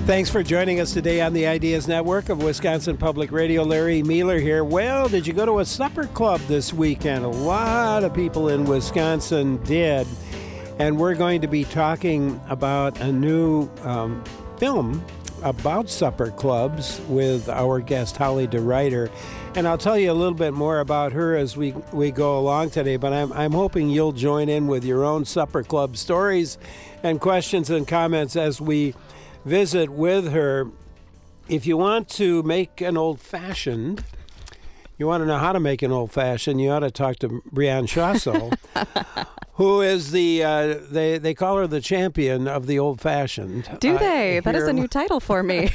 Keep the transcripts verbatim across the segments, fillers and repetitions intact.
Thanks for joining us today on the Ideas Network of Wisconsin Public Radio. Larry Mueller here. Well, did you go to a supper club this weekend? A lot of people in Wisconsin did. And we're going to be talking about a new um, film about supper clubs with our guest, Holly DeRuyter. And I'll tell you a little bit more about her as we, we go along today, but I'm, I'm hoping you'll join in with your own supper club stories and questions and comments as we visit with her. If you want to make an old-fashioned, you want to know how to make an old-fashioned, you ought to talk to Brianne Chasso, who is the, uh, they, they call her the champion of the old-fashioned. Do they? Uh, that is a new title for me.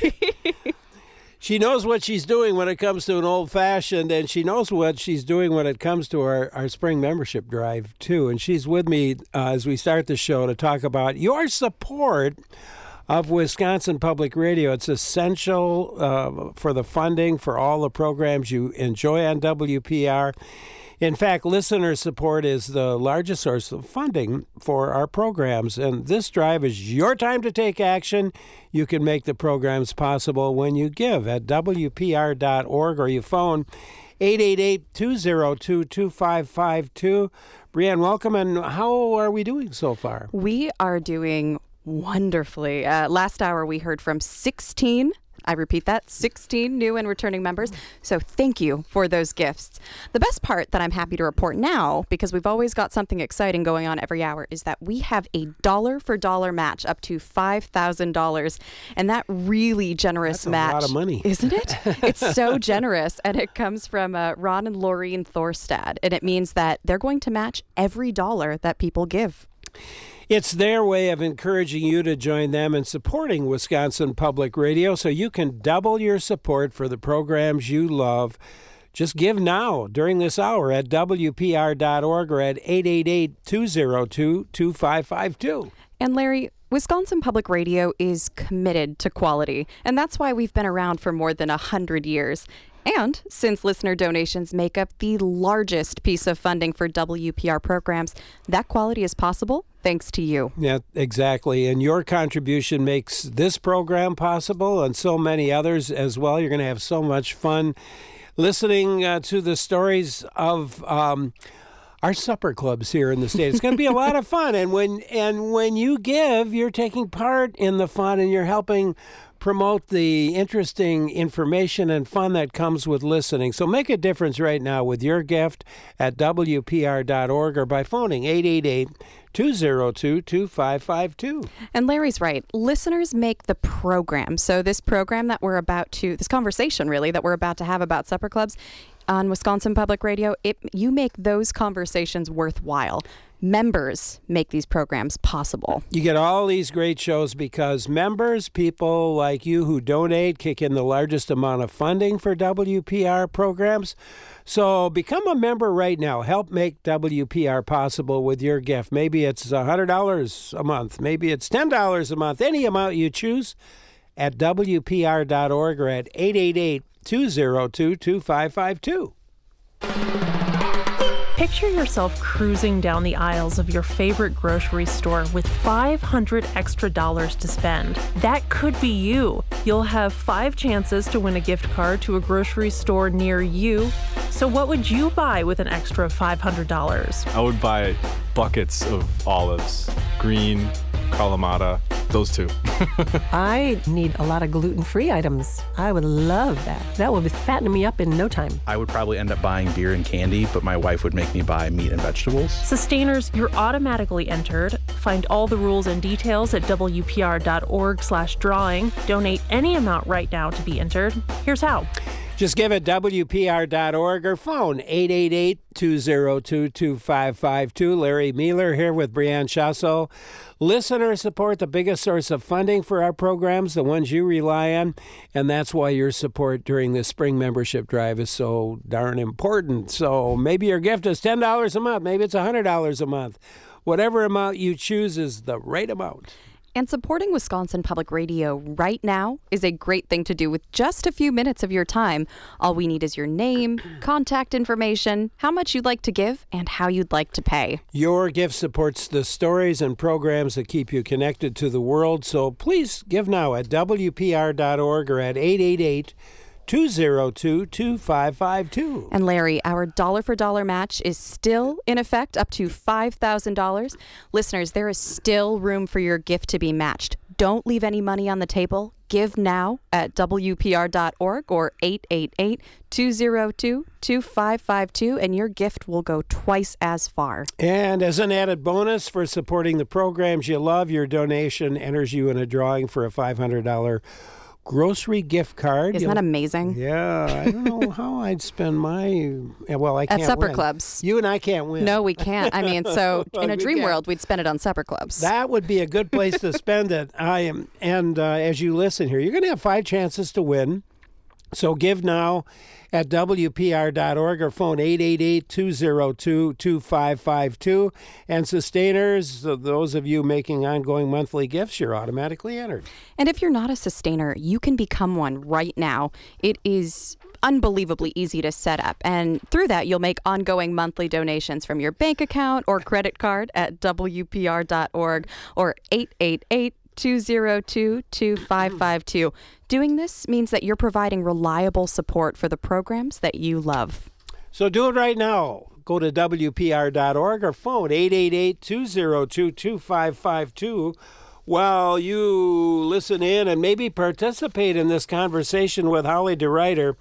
She knows what she's doing when it comes to an old-fashioned, and she knows what she's doing when it comes to our, our spring membership drive, too. And she's with me uh, as we start the show to talk about your support of Wisconsin Public Radio. It's essential uh, for the funding for all the programs you enjoy on W P R. In fact, listener support is the largest source of funding for our programs, and this drive is your time to take action. You can make the programs possible when you give at W P R dot org or you phone eight eight eight, two zero two, two five five two. Brianne, welcome, and how are we doing so far? We are doing wonderfully. Uh, last hour we heard from sixteen, I repeat that, sixteen new and returning members. So thank you for those gifts. The best part that I'm happy to report now, because we've always got something exciting going on every hour, is that we have a dollar for dollar match up to five thousand dollars. And that really generous That's match. a lot of money. Isn't it? It's so generous. And it comes from uh, Ron and Laureen Thorstad. And it means that they're going to match every dollar that people give. It's their way of encouraging you to join them in supporting Wisconsin Public Radio so you can double your support for the programs you love. Just give now during this hour at W P R dot org or at eight eight eight, two zero two, two five five two. And Larry, Wisconsin Public Radio is committed to quality, and that's why we've been around for more than one hundred years. And since listener donations make up the largest piece of funding for W P R programs, that quality is possible thanks to you. Yeah, exactly. And your contribution makes this program possible and so many others as well. You're going to have so much fun listening uh, to the stories of um, our supper clubs here in the state. It's going to be a lot of fun. And when and when you give, you're taking part in the fun and you're helping promote the interesting information and fun that comes with listening. So make a difference right now with your gift at W P R dot org or by phoning eight eight eight, two zero two, two five five two. And Larry's right. Listeners make the program. So this program that we're about to, this conversation really, that we're about to have about supper clubs on Wisconsin Public Radio, it, you make those conversations worthwhile. Members make these programs possible. You get all these great shows because members, people like you who donate, kick in the largest amount of funding for W P R programs. So become a member right now. Help make W P R possible with your gift. Maybe it's one hundred dollars a month. Maybe it's ten dollars a month. Any amount you choose at W P R dot org or at eight eight eight, two zero two, two five five two. Picture yourself cruising down the aisles of your favorite grocery store with five hundred extra dollars to spend. That could be you. You'll have five chances to win a gift card to a grocery store near you. So what would you buy with an extra five hundred dollars? I would buy buckets of olives, green, Kalamata, those two. I need a lot of gluten-free items. I would love that. That would fatten me up in no time. I would probably end up buying beer and candy, but my wife would make me buy meat and vegetables. Sustainers, you're automatically entered. Find all the rules and details at W P R dot org slash drawing. Donate any amount right now to be entered. Here's how. Just give it W P R dot org or phone eight eight eight, two zero two, two five five two. Larry Mueller here with Brianne Chasso. Listener support, the biggest source of funding for our programs, the ones you rely on, and that's why your support during the spring membership drive is so darn important. So maybe your gift is ten dollars a month, maybe it's one hundred dollars a month. Whatever amount you choose is the right amount. And supporting Wisconsin Public Radio right now is a great thing to do with just a few minutes of your time. All we need is your name, contact information, how much you'd like to give, and how you'd like to pay. Your gift supports the stories and programs that keep you connected to the world, so please give now at W P R dot org or at eight eight eight, two oh two, two five five two. And Larry, our dollar for dollar match is still in effect up to five thousand dollars. Listeners, there is still room for your gift to be matched. Don't leave any money on the table. Give now at W P R dot org or eight eight eight, two oh two, two five five two, and your gift will go twice as far. And as an added bonus for supporting the programs you love, your donation enters you in a drawing for a five hundred dollars grocery gift card. Isn't You'll, that amazing? Yeah, I don't know how I'd spend my, well, I can't At supper win. clubs. You and I can't win. No, we can't. I mean, so in a We dream can't. world, we'd spend it on supper clubs. That would be a good place to spend it. I am, and uh, as you listen here, you're going to have five chances to win. So give now at W P R dot org or phone eight eight eight, two oh two, two five five two. And sustainers, those of you making ongoing monthly gifts, you're automatically entered. And if you're not a sustainer, you can become one right now. It is unbelievably easy to set up. And through that, you'll make ongoing monthly donations from your bank account or credit card at W P R dot org or eight eight eight, two oh two, two five five two. Doing this means that you're providing reliable support for the programs that you love. So do it right now. Go to W P R dot org or phone eight eight eight, two oh two, two five five two while you listen in and maybe participate in this conversation with Holly DeRuyter,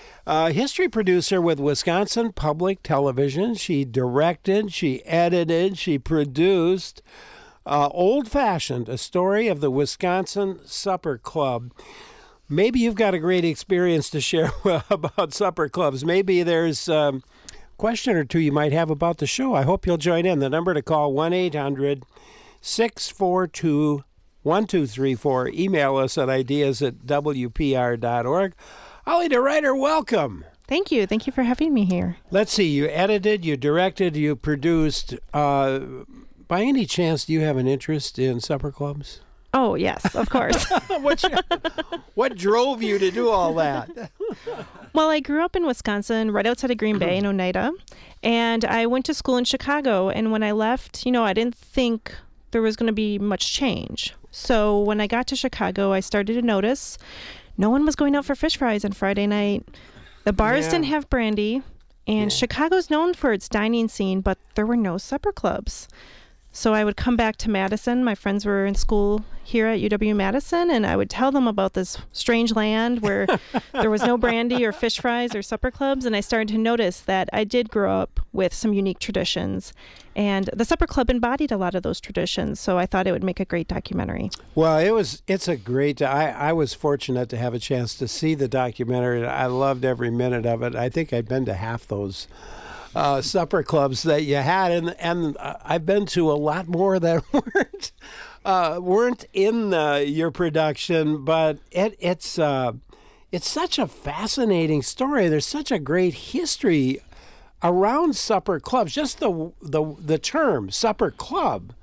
a history producer with Wisconsin Public Television. She directed, she edited, she produced uh, Old Fashioned, a story of the Wisconsin Supper Club. Maybe you've got a great experience to share about supper clubs. Maybe there's a question or two you might have about the show. I hope you'll join in. The number to call, one eight hundred, six four two, one two three four. Email us at ideas at W P R dot org. Holly DeRuyter, welcome. Thank you. Thank you for having me here. Let's see. You edited, you directed, you produced. Uh, by any chance, do you have an interest in supper clubs? Oh, yes, of course. what, what drove you to do all that? Well, I grew up in Wisconsin, right outside of Green Bay in Oneida, and I went to school in Chicago. And when I left, you know, I didn't think there was going to be much change. So when I got to Chicago, I started to notice no one was going out for fish fries on Friday night. The bars Yeah. didn't have brandy, and Yeah. Chicago's known for its dining scene, but there were no supper clubs. So I would come back to Madison. My friends were in school here at U W-Madison, and I would tell them about this strange land where there was no brandy or fish fries or supper clubs. And I started to notice that I did grow up with some unique traditions. And the supper club embodied a lot of those traditions. So I thought it would make a great documentary. Well, it was. It's a great. I, I was fortunate to have a chance to see the documentary. I loved every minute of it. I think I'd been to half those uh, supper clubs that you had, and and uh, I've been to a lot more that weren't uh, weren't in uh, your production. But it, it's uh, it's such a fascinating story. There's such a great history around supper clubs. Just the the the term supper club.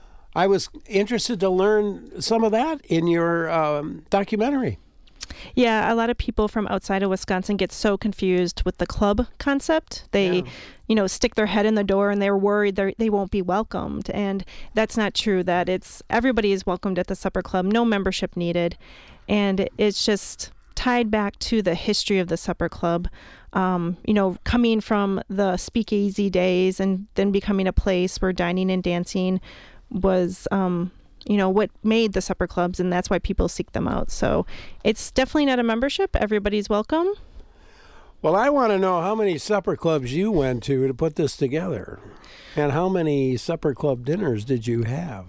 I was interested to learn some of that in your um, documentary. Yeah, a lot of people from outside of Wisconsin get so confused with the club concept. They, Yeah. you know, stick their head in the door and they're worried they they won't be welcomed. And that's not true. That it's everybody is welcomed at the supper club, no membership needed. And it's just tied back to the history of the supper club. Um, you know, coming from the speakeasy days and then becoming a place where dining and dancing was, um, you know, what made the supper clubs, and that's why people seek them out. So it's definitely not a membership. Everybody's welcome. Well, I want to know how many supper clubs you went to to put this together, and how many supper club dinners did you have?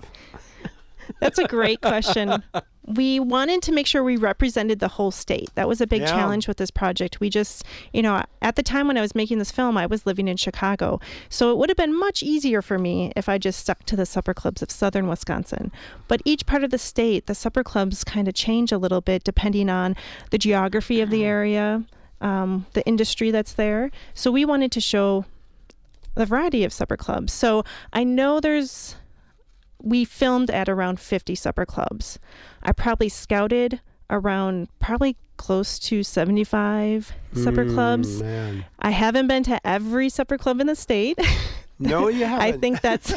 That's a great question. We wanted to make sure we represented the whole state. That was a big Yeah. challenge with this project. We just, you know, at the time when I was making this film, I was living in Chicago. So it would have been much easier for me if I just stuck to the supper clubs of southern Wisconsin. But each part of the state, the supper clubs kind of change a little bit depending on the geography of the area, um, the industry that's there. So we wanted to show the variety of supper clubs. So I know there's we filmed at around fifty supper clubs. I probably scouted around probably close to seventy-five supper Mm, clubs. man. I haven't been to every supper club in the state. No, you haven't. I think that's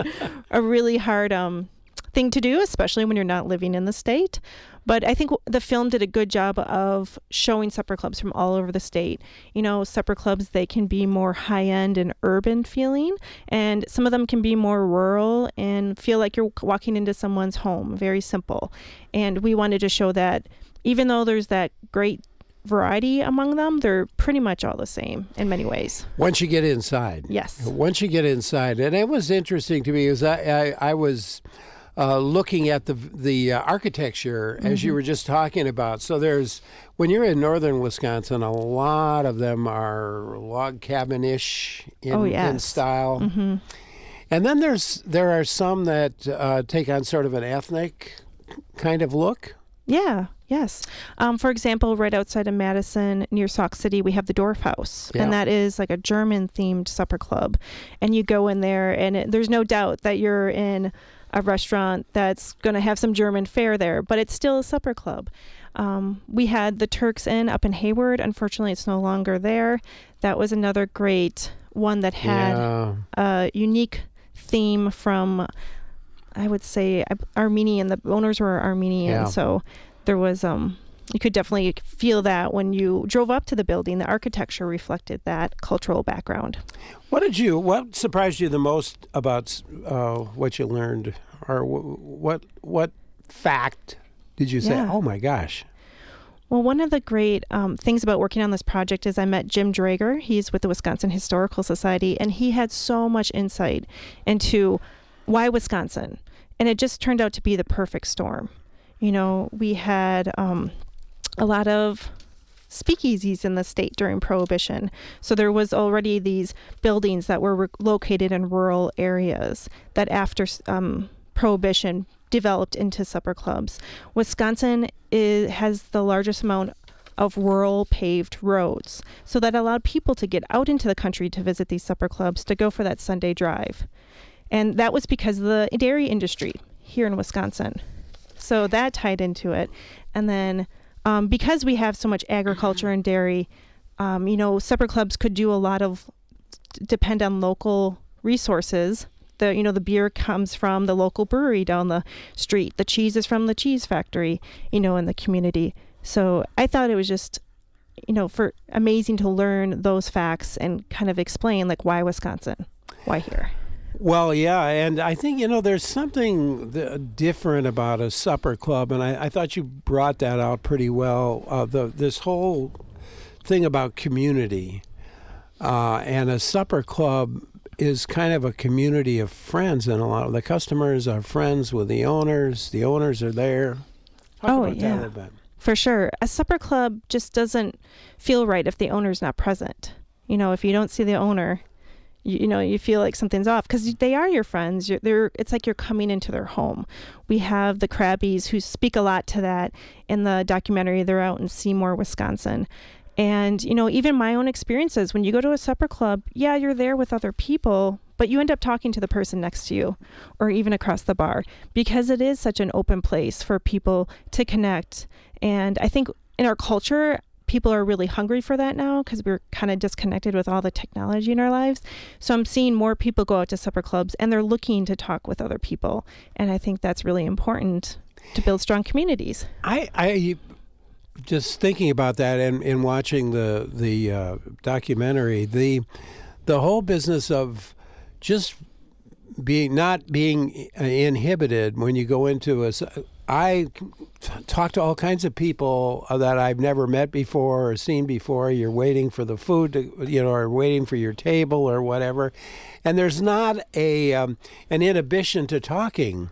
a really hard um, thing to do, especially when you're not living in the state. But I think the film did a good job of showing supper clubs from all over the state. You know, supper clubs, they can be more high-end and urban feeling, and some of them can be more rural and feel like you're walking into someone's home, very simple. And we wanted to show that even though there's that great variety among them, they're pretty much all the same in many ways. Once you get inside. Yes. Once you get inside. And it was interesting to me because I, I, I was... Uh, looking at the the uh, architecture, as Mm-hmm. you were just talking about. So there's, when you're in northern Wisconsin, a lot of them are log cabin-ish in, Oh, yes. in style. Mm-hmm. And then there's there are some that uh, take on sort of an ethnic kind of look. Yeah, yes. Um, for example, right outside of Madison, near Sauk City, we have the Dorf House, Yeah. and that is like a German-themed supper club. And you go in there, and it, there's no doubt that you're in a restaurant that's going to have some German fare there, but it's still a supper club. Um, we had the Turks Inn up in Hayward. Unfortunately, it's no longer there. That was another great one that had Yeah. a unique theme from, I would say, Armenian. The owners were Armenian, Yeah. so there was um you could definitely feel that when you drove up to the building. The architecture reflected that cultural background. What did you? What surprised you the most about uh, what you learned, or wh- what what fact did you say? Yeah. Oh my gosh! Well, one of the great um, things about working on this project is I met Jim Drager. He's with the Wisconsin Historical Society, and he had so much insight into why Wisconsin. And it just turned out to be the perfect storm. You know, we had um, a lot of speakeasies in the state during Prohibition. So there was already these buildings that were re- located in rural areas that after um, Prohibition developed into supper clubs. Wisconsin is, has the largest amount of rural paved roads. So that allowed people to get out into the country to visit these supper clubs, to go for that Sunday drive. And that was because of the dairy industry here in Wisconsin. So that tied into it. And then um, because we have so much agriculture and dairy, um, you know, supper clubs could do a lot of, depend on local resources. The, you know, the beer comes from the local brewery down the street. The cheese is from the cheese factory, you know, in the community. So I thought it was just, you know, for amazing to learn those facts and kind of explain like why Wisconsin, why here. Well, yeah, and I think, you know, there's something th- different about a supper club, and I, I thought you brought that out pretty well. Uh, the this whole thing about community, uh, and a supper club is kind of a community of friends, and a lot of the customers are friends with the owners. The owners are there. Talk Oh, about that a yeah. little bit. For sure. A supper club just doesn't feel right if the owner's not present. You know, if you don't see the owner, you, you know, you feel like something's off because they are your friends. You're, they're, it's like you're coming into their home. We have the Krabbies who speak a lot to that in the documentary. They're out in Seymour, Wisconsin. And, you know, even my own experiences, when you go to a supper club, yeah, you're there with other people, but you end up talking to the person next to you or even across the bar because it is such an open place for people to connect. And I think in our culture, people are really hungry for that now because we're kind of disconnected with all the technology in our lives. So I'm seeing more people go out to supper clubs and they're looking to talk with other people. And I think that's really important to build strong communities. I, I just thinking about that and, and watching the the uh, documentary, the the whole business of just being not being inhibited when you go into a. I talk to all kinds of people that I've never met before or seen before. You're waiting for the food, to, you know, or waiting for your table or whatever, and there's not a um, an inhibition to talking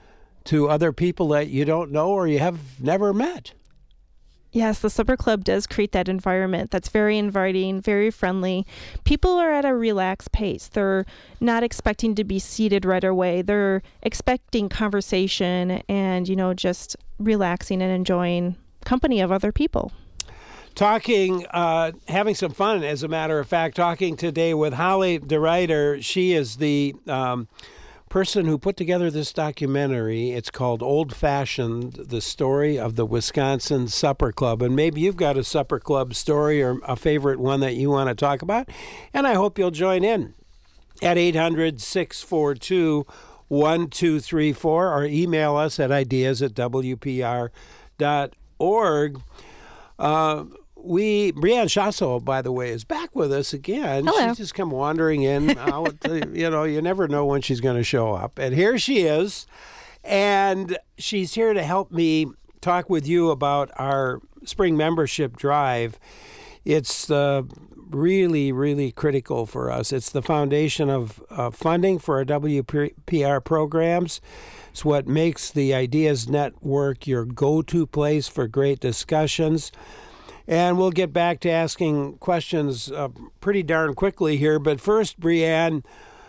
to other people that you don't know or you have never met. Yes, the supper club does create that environment that's very inviting, very friendly. People are at a relaxed pace. They're not expecting to be seated right away. They're expecting conversation and, you know, just relaxing and enjoying company of other people. Talking, uh, having some fun, as a matter of fact, talking today with Holly DeRuyter. She is the um, person who put together this documentary. It's called Old Fashioned, the story of the Wisconsin Supper Club. And maybe you've got a supper club story or a favorite one that you want to talk about. And I hope you'll join in at eight hundred, six four two, one two three four or email us at ideas at w p r dot org. Uh, We, Brianne Chasso, by the way, is back with us again. Hello. She's just come wandering in. Out, you know, you never know when she's going to show up. And here she is. And she's here to help me talk with you about our spring membership drive. It's uh, really, really critical for us. It's the foundation of uh, funding for our W P R programs. It's what makes the Ideas Network your go-to place for great discussions. And we'll get back to asking questions uh, pretty darn quickly here. But first, Brianne,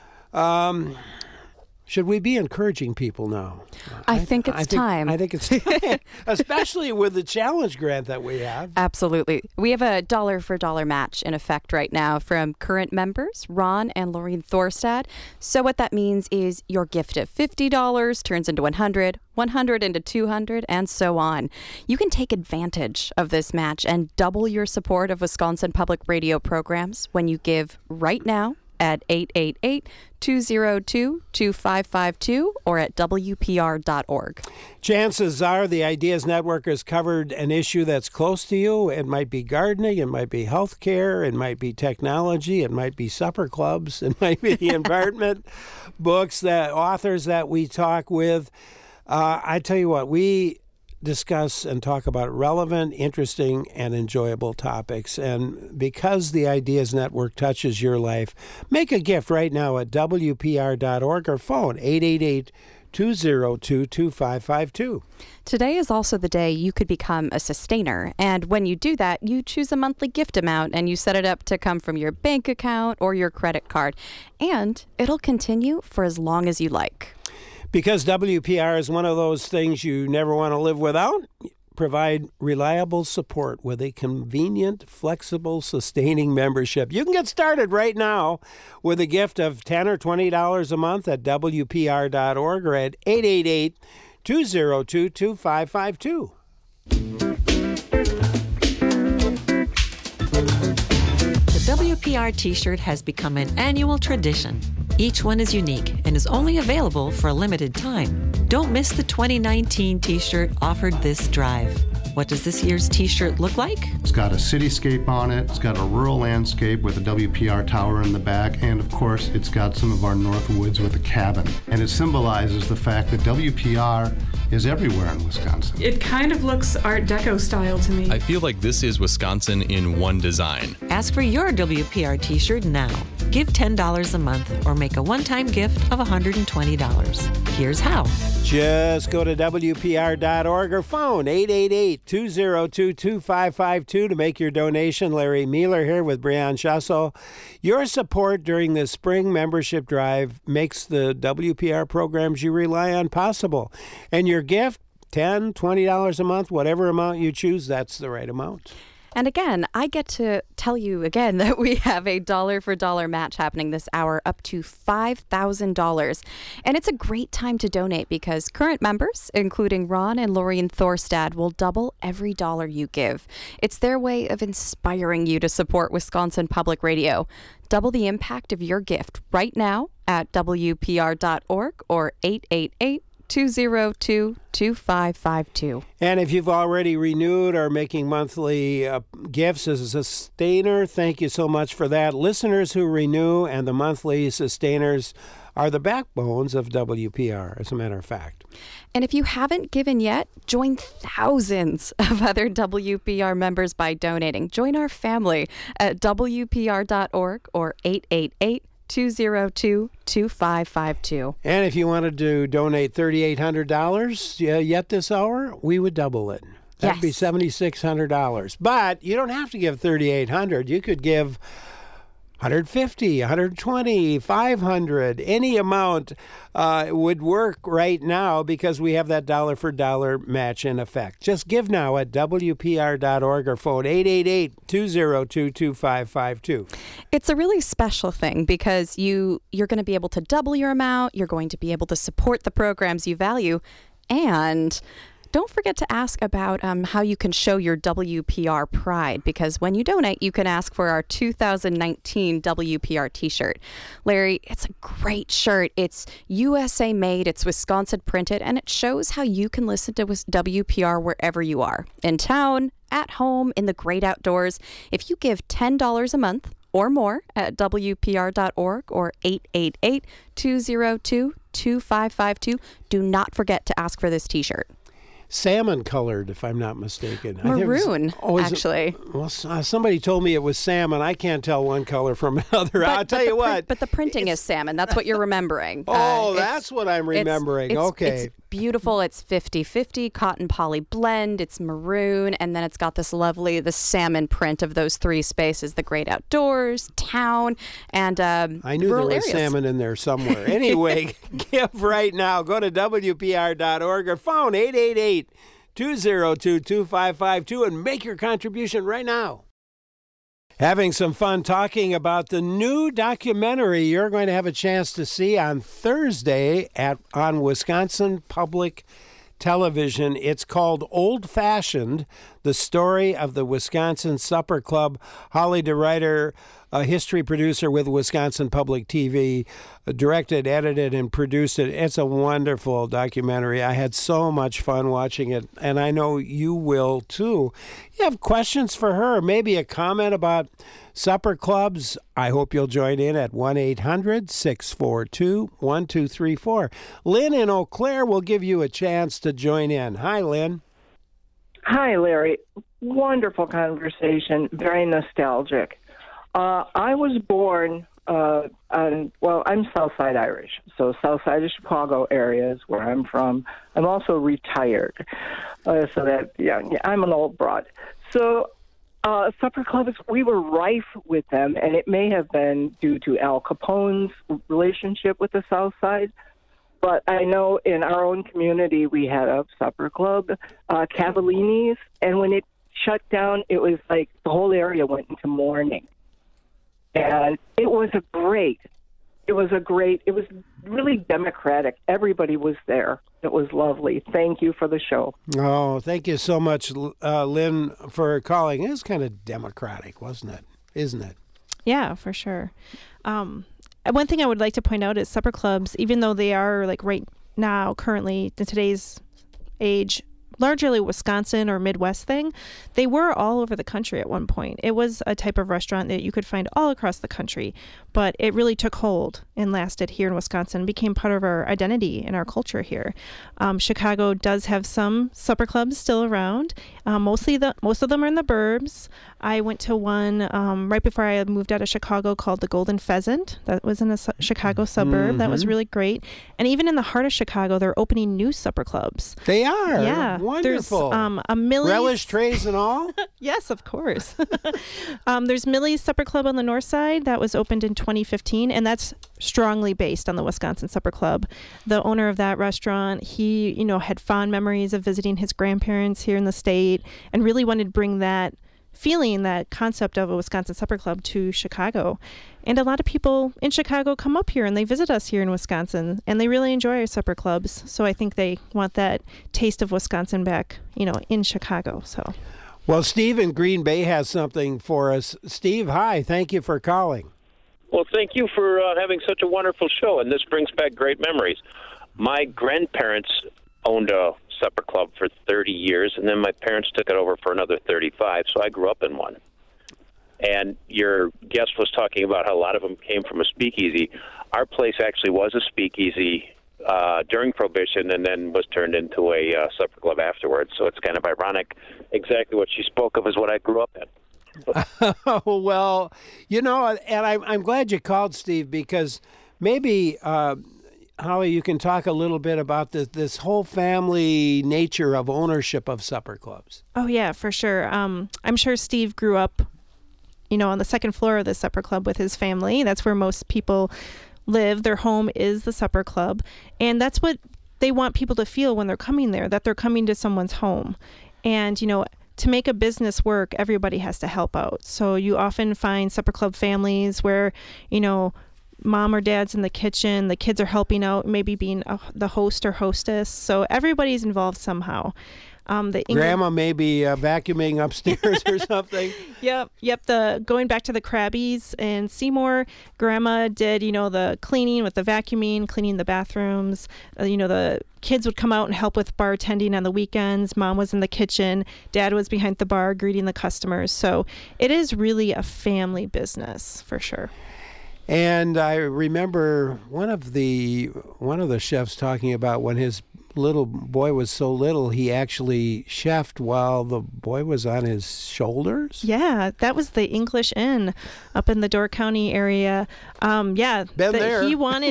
um, should we be encouraging people now? I think it's I think, time. I think it's time, especially with the challenge grant that we have. Absolutely. We have a dollar for dollar match in effect right now from current members, Ron and Lorene Thorstad. So what that means is your gift of fifty dollars turns into one hundred dollars, one hundred dollars into two hundred dollars, and so on. You can take advantage of this match and double your support of Wisconsin Public Radio programs when you give right now at eight eight eight, two zero two, two five five two or at w p r dot org. Chances are the Ideas Network has covered an issue that's close to you. It might be gardening, it might be healthcare, it might be technology, it might be supper clubs, it might be the environment, books, that authors that we talk with. Uh, I tell you what, we discuss and talk about relevant, interesting, and enjoyable topics. And because the Ideas Network touches your life, make a gift right now at w p r dot org or phone eight eight eight, two zero two, two five five two. Today is also the day you could become a sustainer. And when you do that, you choose a monthly gift amount and you set it up to come from your bank account or your credit card. And it'll continue for as long as you like. Because W P R is one of those things you never want to live without, provide reliable support with a convenient, flexible, sustaining membership. You can get started right now with a gift of ten dollars or twenty dollars a month at w p r dot org or at eight eight eight, two zero two, two five five two. The W P R t-shirt has become an annual tradition. Each one is unique and is only available for a limited time. Don't miss the twenty nineteen t-shirt offered this drive. What does this year's t-shirt look like? It's got a cityscape on it, it's got a rural landscape with a W P R tower in the back, and of course it's got some of our North Woods with a cabin. And it symbolizes the fact that W P R is everywhere in Wisconsin. It kind of looks Art Deco style to me. I feel like this is Wisconsin in one design. Ask for your W P R t-shirt now. Give ten dollars a month or make a one-time gift of one hundred twenty dollars. Here's how. Just go to w p r dot org or phone eight eight eight, two zero two, two five five two to make your donation. Larry Mueller here with Brianne Chasso. Your support during the spring membership drive makes the W P R programs you rely on possible. And your gift, ten dollars, twenty dollars a month, whatever amount you choose, that's the right amount. And again, I get to tell you again that we have a dollar for dollar match happening this hour up to five thousand dollars. And it's a great time to donate because current members, including Ron and Lorene Thorstad, will double every dollar you give. It's their way of inspiring you to support Wisconsin Public Radio. Double the impact of your gift right now at w p r dot org or eight eight eight, two zero two, two five five two. And if you've already renewed or making monthly uh, gifts as a sustainer, thank you so much for that. Listeners who renew and the monthly sustainers are the backbones of W P R, as a matter of fact. And if you haven't given yet, join thousands of other W P R members by donating. Join our family at w p r dot org or eight eight eight, two zero two, two five five two. And if you wanted to donate three thousand eight hundred dollars uh, yet this hour, we would double it. That'd Yes. be seven thousand six hundred dollars. But you don't have to give three thousand eight hundred dollars. You could give hundred fifty, one hundred twenty, five hundred, any amount uh, would work right now because we have that dollar for dollar match in effect. Just give now at W P R dot org or phone eight eight eight, two zero two, two five five two. It's a really special thing because you, you're going to be able to double your amount, you're going to be able to support the programs you value, and don't forget to ask about um, how you can show your W P R pride, because when you donate, you can ask for our two thousand nineteen W P R t-shirt. Larry, it's a great shirt. It's U S A made, it's Wisconsin printed, and it shows how you can listen to W P R wherever you are, in town, at home, in the great outdoors. If you give ten dollars a month or more at W P R dot org or eight eight eight, two zero two, two five five two, do not forget to ask for this t-shirt. Salmon colored, if I'm not mistaken. Maroon, was, oh, actually. It, well, uh, somebody told me it was salmon. I can't tell one color from another. But, I'll tell but you the, what. But the printing is salmon. That's what you're remembering. Oh, uh, that's what I'm remembering. It's, it's, okay. It's beautiful. It's fifty-fifty cotton poly blend. It's maroon. And then it's got this lovely, the salmon print of those three spaces, the great outdoors, town, and um, I knew there was areas. salmon in there somewhere. Anyway, give right now. Go to W P R dot org or phone eight eight eight, two zero two, two five five two and make your contribution right now. Having some fun talking about the new documentary you're going to have a chance to see on Thursday at on Wisconsin Public Television. It's called Old Fashioned, the story of the Wisconsin Supper Club. Holly DeRuyter, a history producer with Wisconsin Public T V, directed, edited, and produced it. It's a wonderful documentary. I had so much fun watching it, and I know you will too. You have questions for her, maybe a comment about supper clubs? I hope you'll join in at one eight hundred, six four two, one two three four. Lynn in Eau Claire will give you a chance to join in. Hi, Lynn. Hi, Larry. Wonderful conversation. Very nostalgic. Uh, I was born, uh, on, well, I'm Southside Irish, so Southside of Chicago area is where I'm from. I'm also retired, uh, so that, yeah, yeah, I'm an old broad. So uh, supper clubs, we were rife with them, and it may have been due to Al Capone's relationship with the South Side. But I know in our own community we had a supper club, uh, Cavallini's, and when it shut down, it was like the whole area went into mourning. And it was a great, it was a great, it was really democratic. Everybody was there. It was lovely. Thank you for the show. Oh, thank you so much, uh, Lynn, for calling. It was kind of democratic, wasn't it? Isn't it? Yeah, for sure. Um, one thing I would like to point out is supper clubs, even though they are like right now, currently, in today's age, largely Wisconsin or Midwest thing, they were all over the country at one point. It was a type of restaurant that you could find all across the country, but it really took hold and lasted here in Wisconsin, became part of our identity and our culture here. Um, Chicago does have some supper clubs still around. Um, mostly the most of them are in the burbs. I went to one um, right before I moved out of Chicago called the Golden Pheasant. That was in a su- Chicago suburb. Mm-hmm. That was really great. And even in the heart of Chicago, they're opening new supper clubs. They are? Yeah. Wonderful. There's um, a Millie's. Relish trays and all? Yes, of course. um, there's Millie's Supper Club on the north side. That was opened in twenty fifteen, and that's strongly based on the Wisconsin Supper Club. The owner of that restaurant, he, you know, had fond memories of visiting his grandparents here in the state and really wanted to bring that feeling, that concept of a Wisconsin Supper Club to Chicago. And a lot of people in Chicago come up here and they visit us here in Wisconsin, and they really enjoy our supper clubs. So I think they want that taste of Wisconsin back, you know, in Chicago. So, well, Steve in Green Bay has something for us. Steve, hi. Thank you for calling. Well, thank you for uh, having such a wonderful show, and this brings back great memories. My grandparents owned a supper club for thirty years, and then my parents took it over for another thirty-five, so I grew up in one. And your guest was talking about how a lot of them came from a speakeasy. Our place actually was a speakeasy uh, during Prohibition and then was turned into a uh, supper club afterwards, so it's kind of ironic. Exactly what she spoke of is what I grew up in. Well, you know, and I'm, I'm glad you called, Steve, because maybe, uh, Holly, you can talk a little bit about this, this whole family nature of ownership of supper clubs. Oh, yeah, for sure. Um, I'm sure Steve grew up you know, on the second floor of the supper club with his family. That's where most people live. Their home is the supper club. And that's what they want people to feel when they're coming there, that they're coming to someone's home. And, you know, to make a business work, everybody has to help out. So you often find supper club families where, you know, mom or dad's in the kitchen, the kids are helping out, maybe being a, the host or hostess. So everybody's involved somehow. Um, the England- Grandma may be uh, vacuuming upstairs or something. Yep, yep. The going back to the Krabbies in Seymour, Grandma did, you know, the cleaning with the vacuuming, cleaning the bathrooms. Uh, you know, the kids would come out and help with bartending on the weekends. Mom was in the kitchen. Dad was behind the bar greeting the customers. So it is really a family business for sure. And I remember one of the one of the chefs talking about when his little boy was so little, he actually chefed while the boy was on his shoulders. Yeah, that was the English Inn up in the Door County area. Um, yeah, Been the, there. He wanted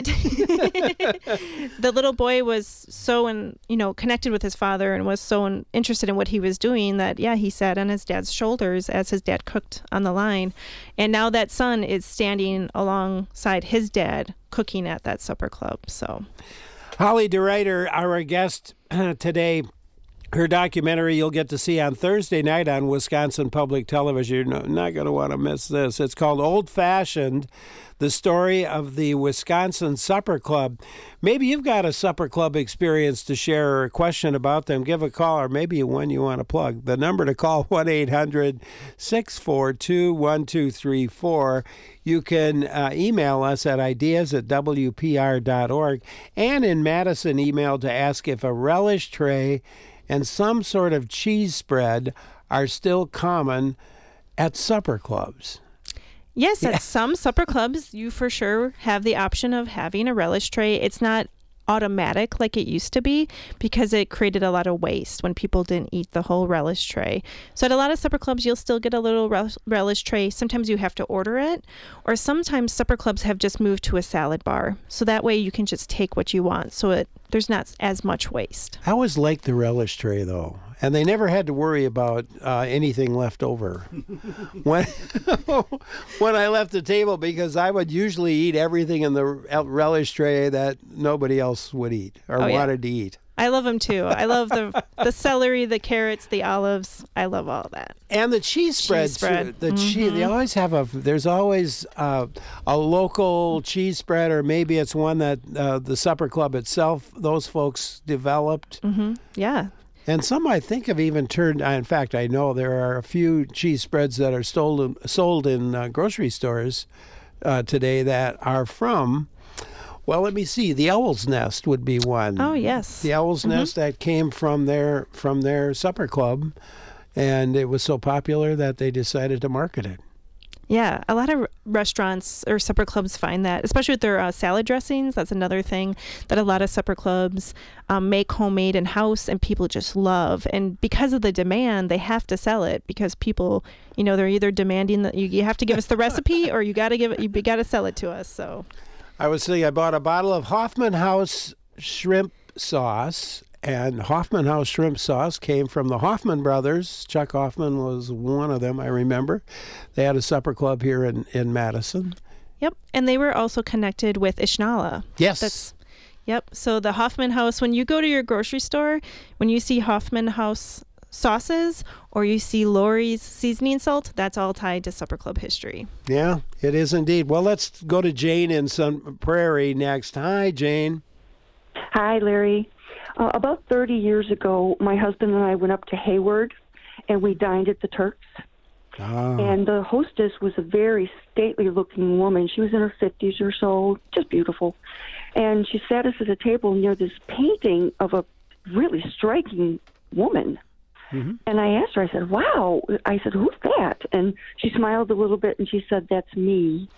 the little boy was so in, you know, connected with his father and was so in, interested in what he was doing that yeah, he sat on his dad's shoulders as his dad cooked on the line, and now that son is standing alongside his dad cooking at that supper club. So. Holly DeRuyter, our guest today. Her documentary you'll get to see on Thursday night on Wisconsin Public Television. You're not going to want to miss this. It's called Old Fashioned, the story of the Wisconsin Supper Club. Maybe you've got a supper club experience to share or a question about them. Give a call, or maybe one you want to plug. The number to call, one eight hundred six four two one two three four. You can uh, email us at ideas at w p r dot org. And in Madison, email to ask if a relish tray and some sort of cheese spread are still common at supper clubs. Yes, Yeah. at some supper clubs, you for sure have the option of having a relish tray. It's not automatic like it used to be because it created a lot of waste when people didn't eat the whole relish tray. So at a lot of supper clubs, you'll still get a little rel- relish tray. Sometimes you have to order it, or sometimes supper clubs have just moved to a salad bar. So that way you can just take what you want. So it there's not as much waste. I always liked the relish tray, though, and they never had to worry about uh, anything left over when when I left the table, because I would usually eat everything in the relish tray that nobody else would eat or Oh, yeah. wanted to eat. I love them too. I love the the celery, the carrots, the olives. I love all that. And the cheese spread, Cheese spread. too. The cheese, they Mhm. always have a. There's always uh, a local cheese spread, or maybe it's one that uh, the supper club itself, those folks developed. Mm-hmm. Yeah. And some, I think, have even turned. In fact, I know there are a few cheese spreads that are sold sold in uh, grocery stores uh, today that are from. Well, let me see. The Owl's Nest would be one. Oh, yes. The Owl's Mhm. Nest that came from their from their supper club, and it was so popular that they decided to market it. Yeah, a lot of r- restaurants or supper clubs find that, especially with their uh, salad dressings. That's another thing that a lot of supper clubs um, make homemade in-house, and people just love. And because of the demand, they have to sell it because people, you know, they're either demanding that you, you have to give us the recipe, or you got to give it, you got to sell it to us. So. I was saying I bought a bottle of Hoffman House shrimp sauce, and Hoffman House shrimp sauce came from the Hoffman brothers. Chuck Hoffman was one of them, I remember. They had a supper club here in, in Madison. Yep, and they were also connected with Ishnala. Yes. That's, yep, so the Hoffman House, when you go to your grocery store, when you see Hoffman House sauces or you see Lori's seasoning salt, that's all tied to supper club history. Yeah, it is indeed. Well, let's go to Jane in Sun Prairie next. Hi, Jane. Hi, Larry. Uh, about thirty years ago, my husband and I went up to Hayward, and we dined at the Turks. Ah. And the hostess was a very stately-looking woman. She was in her fifties or so, just beautiful. And she sat us at a table near this painting of a really striking woman. Mm-hmm. And I asked her, I said, wow. I said, who's that? And she smiled a little bit, and she said, that's me.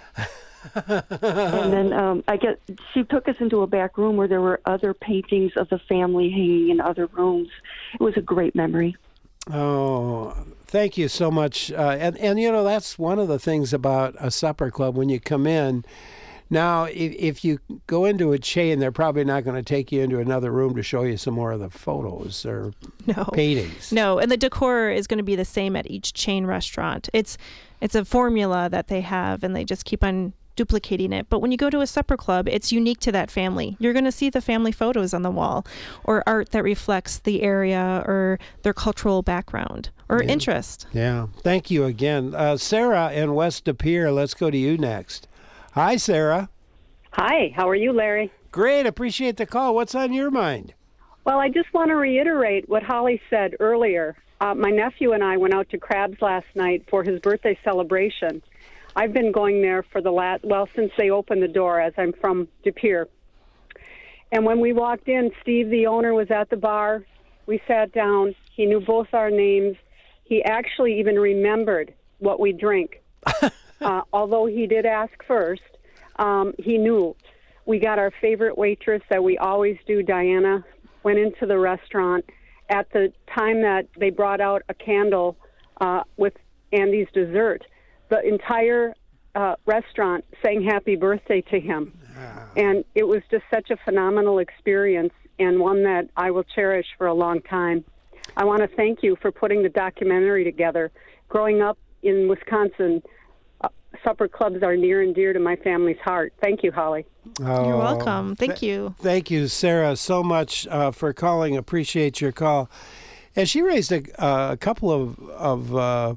And then um, I get she took us into a back room where there were other paintings of the family hanging in other rooms. It was a great memory. Oh, thank you so much. Uh, and, and, you know, that's one of the things about a supper club. When you come in, Now, if, if you go into a chain, they're probably not going to take you into another room to show you some more of the photos or no. paintings. No, and the decor is going to be the same at each chain restaurant. It's it's a formula that they have, and they just keep on duplicating it. But when you go to a supper club, it's unique to that family. You're going to see the family photos on the wall, or art that reflects the area or their cultural background or yeah. interest. Yeah. Thank you again. Uh, Sarah in West De Pere, let's go to you next. Hi, Sarah. Hi. How are you, Larry? Great. Appreciate the call. What's on your mind? Well, I just want to reiterate what Holly said earlier. Uh, my nephew and I went out to Crabs last night for his birthday celebration. I've been going there for the last, well, since they opened the door, as I'm from De Pere. And when we walked in, Steve, the owner, was at the bar. We sat down. He knew both our names. He actually even remembered what we drink. uh, although he did ask first, um, he knew. We got our favorite waitress that we always do, Diana, went into the restaurant. At the time that they brought out a candle uh, with Andy's dessert, the entire uh, restaurant sang happy birthday to him. And it was just such a phenomenal experience, and one that I will cherish for a long time. I want to thank you for putting the documentary together. Growing up in Wisconsin, uh, supper clubs are near and dear to my family's heart. Thank you, Holly. Oh, You're welcome. Thank th- you. Thank you, Sarah, so much uh, for calling. Appreciate your call. And she raised a, uh, a couple of of uh,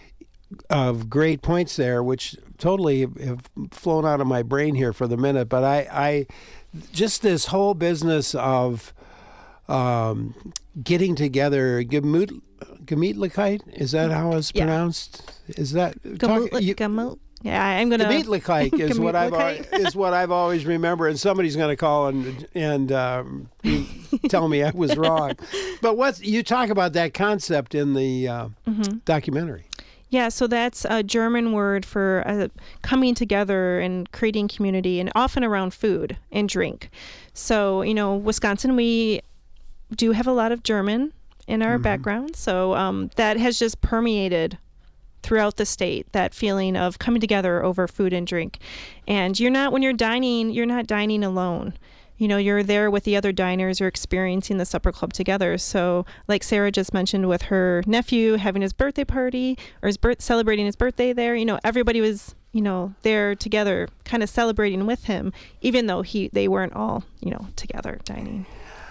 of great points there, which totally have flown out of my brain here for the minute. But I, I just this whole business of um, getting together, gemut, Gemütlichkeit, is that how it's Yeah. pronounced? Is that Gemut- talk, you, gemut- yeah, I'm gonna. Gemütlichkeit is what I've al- Gemütlichkeit. is what I've always remembered, and somebody's going to call and and um, tell me I was wrong. But what's you talk about that concept in the uh, Mm-hmm. documentary? Yeah, so that's a German word for uh, coming together and creating community, and often around food and drink. So, you know, Wisconsin, we do have a lot of German in our Mhm. background, so um, that has just permeated throughout the state, that feeling of coming together over food and drink. And you're not, when you're dining, you're not dining alone. You know, you're there with the other diners, you're experiencing the supper club together. So like Sarah just mentioned with her nephew having his birthday party or his birth, celebrating his birthday there, you know, everybody was, you know, there together kind of celebrating with him, even though he they weren't all, you know, together dining.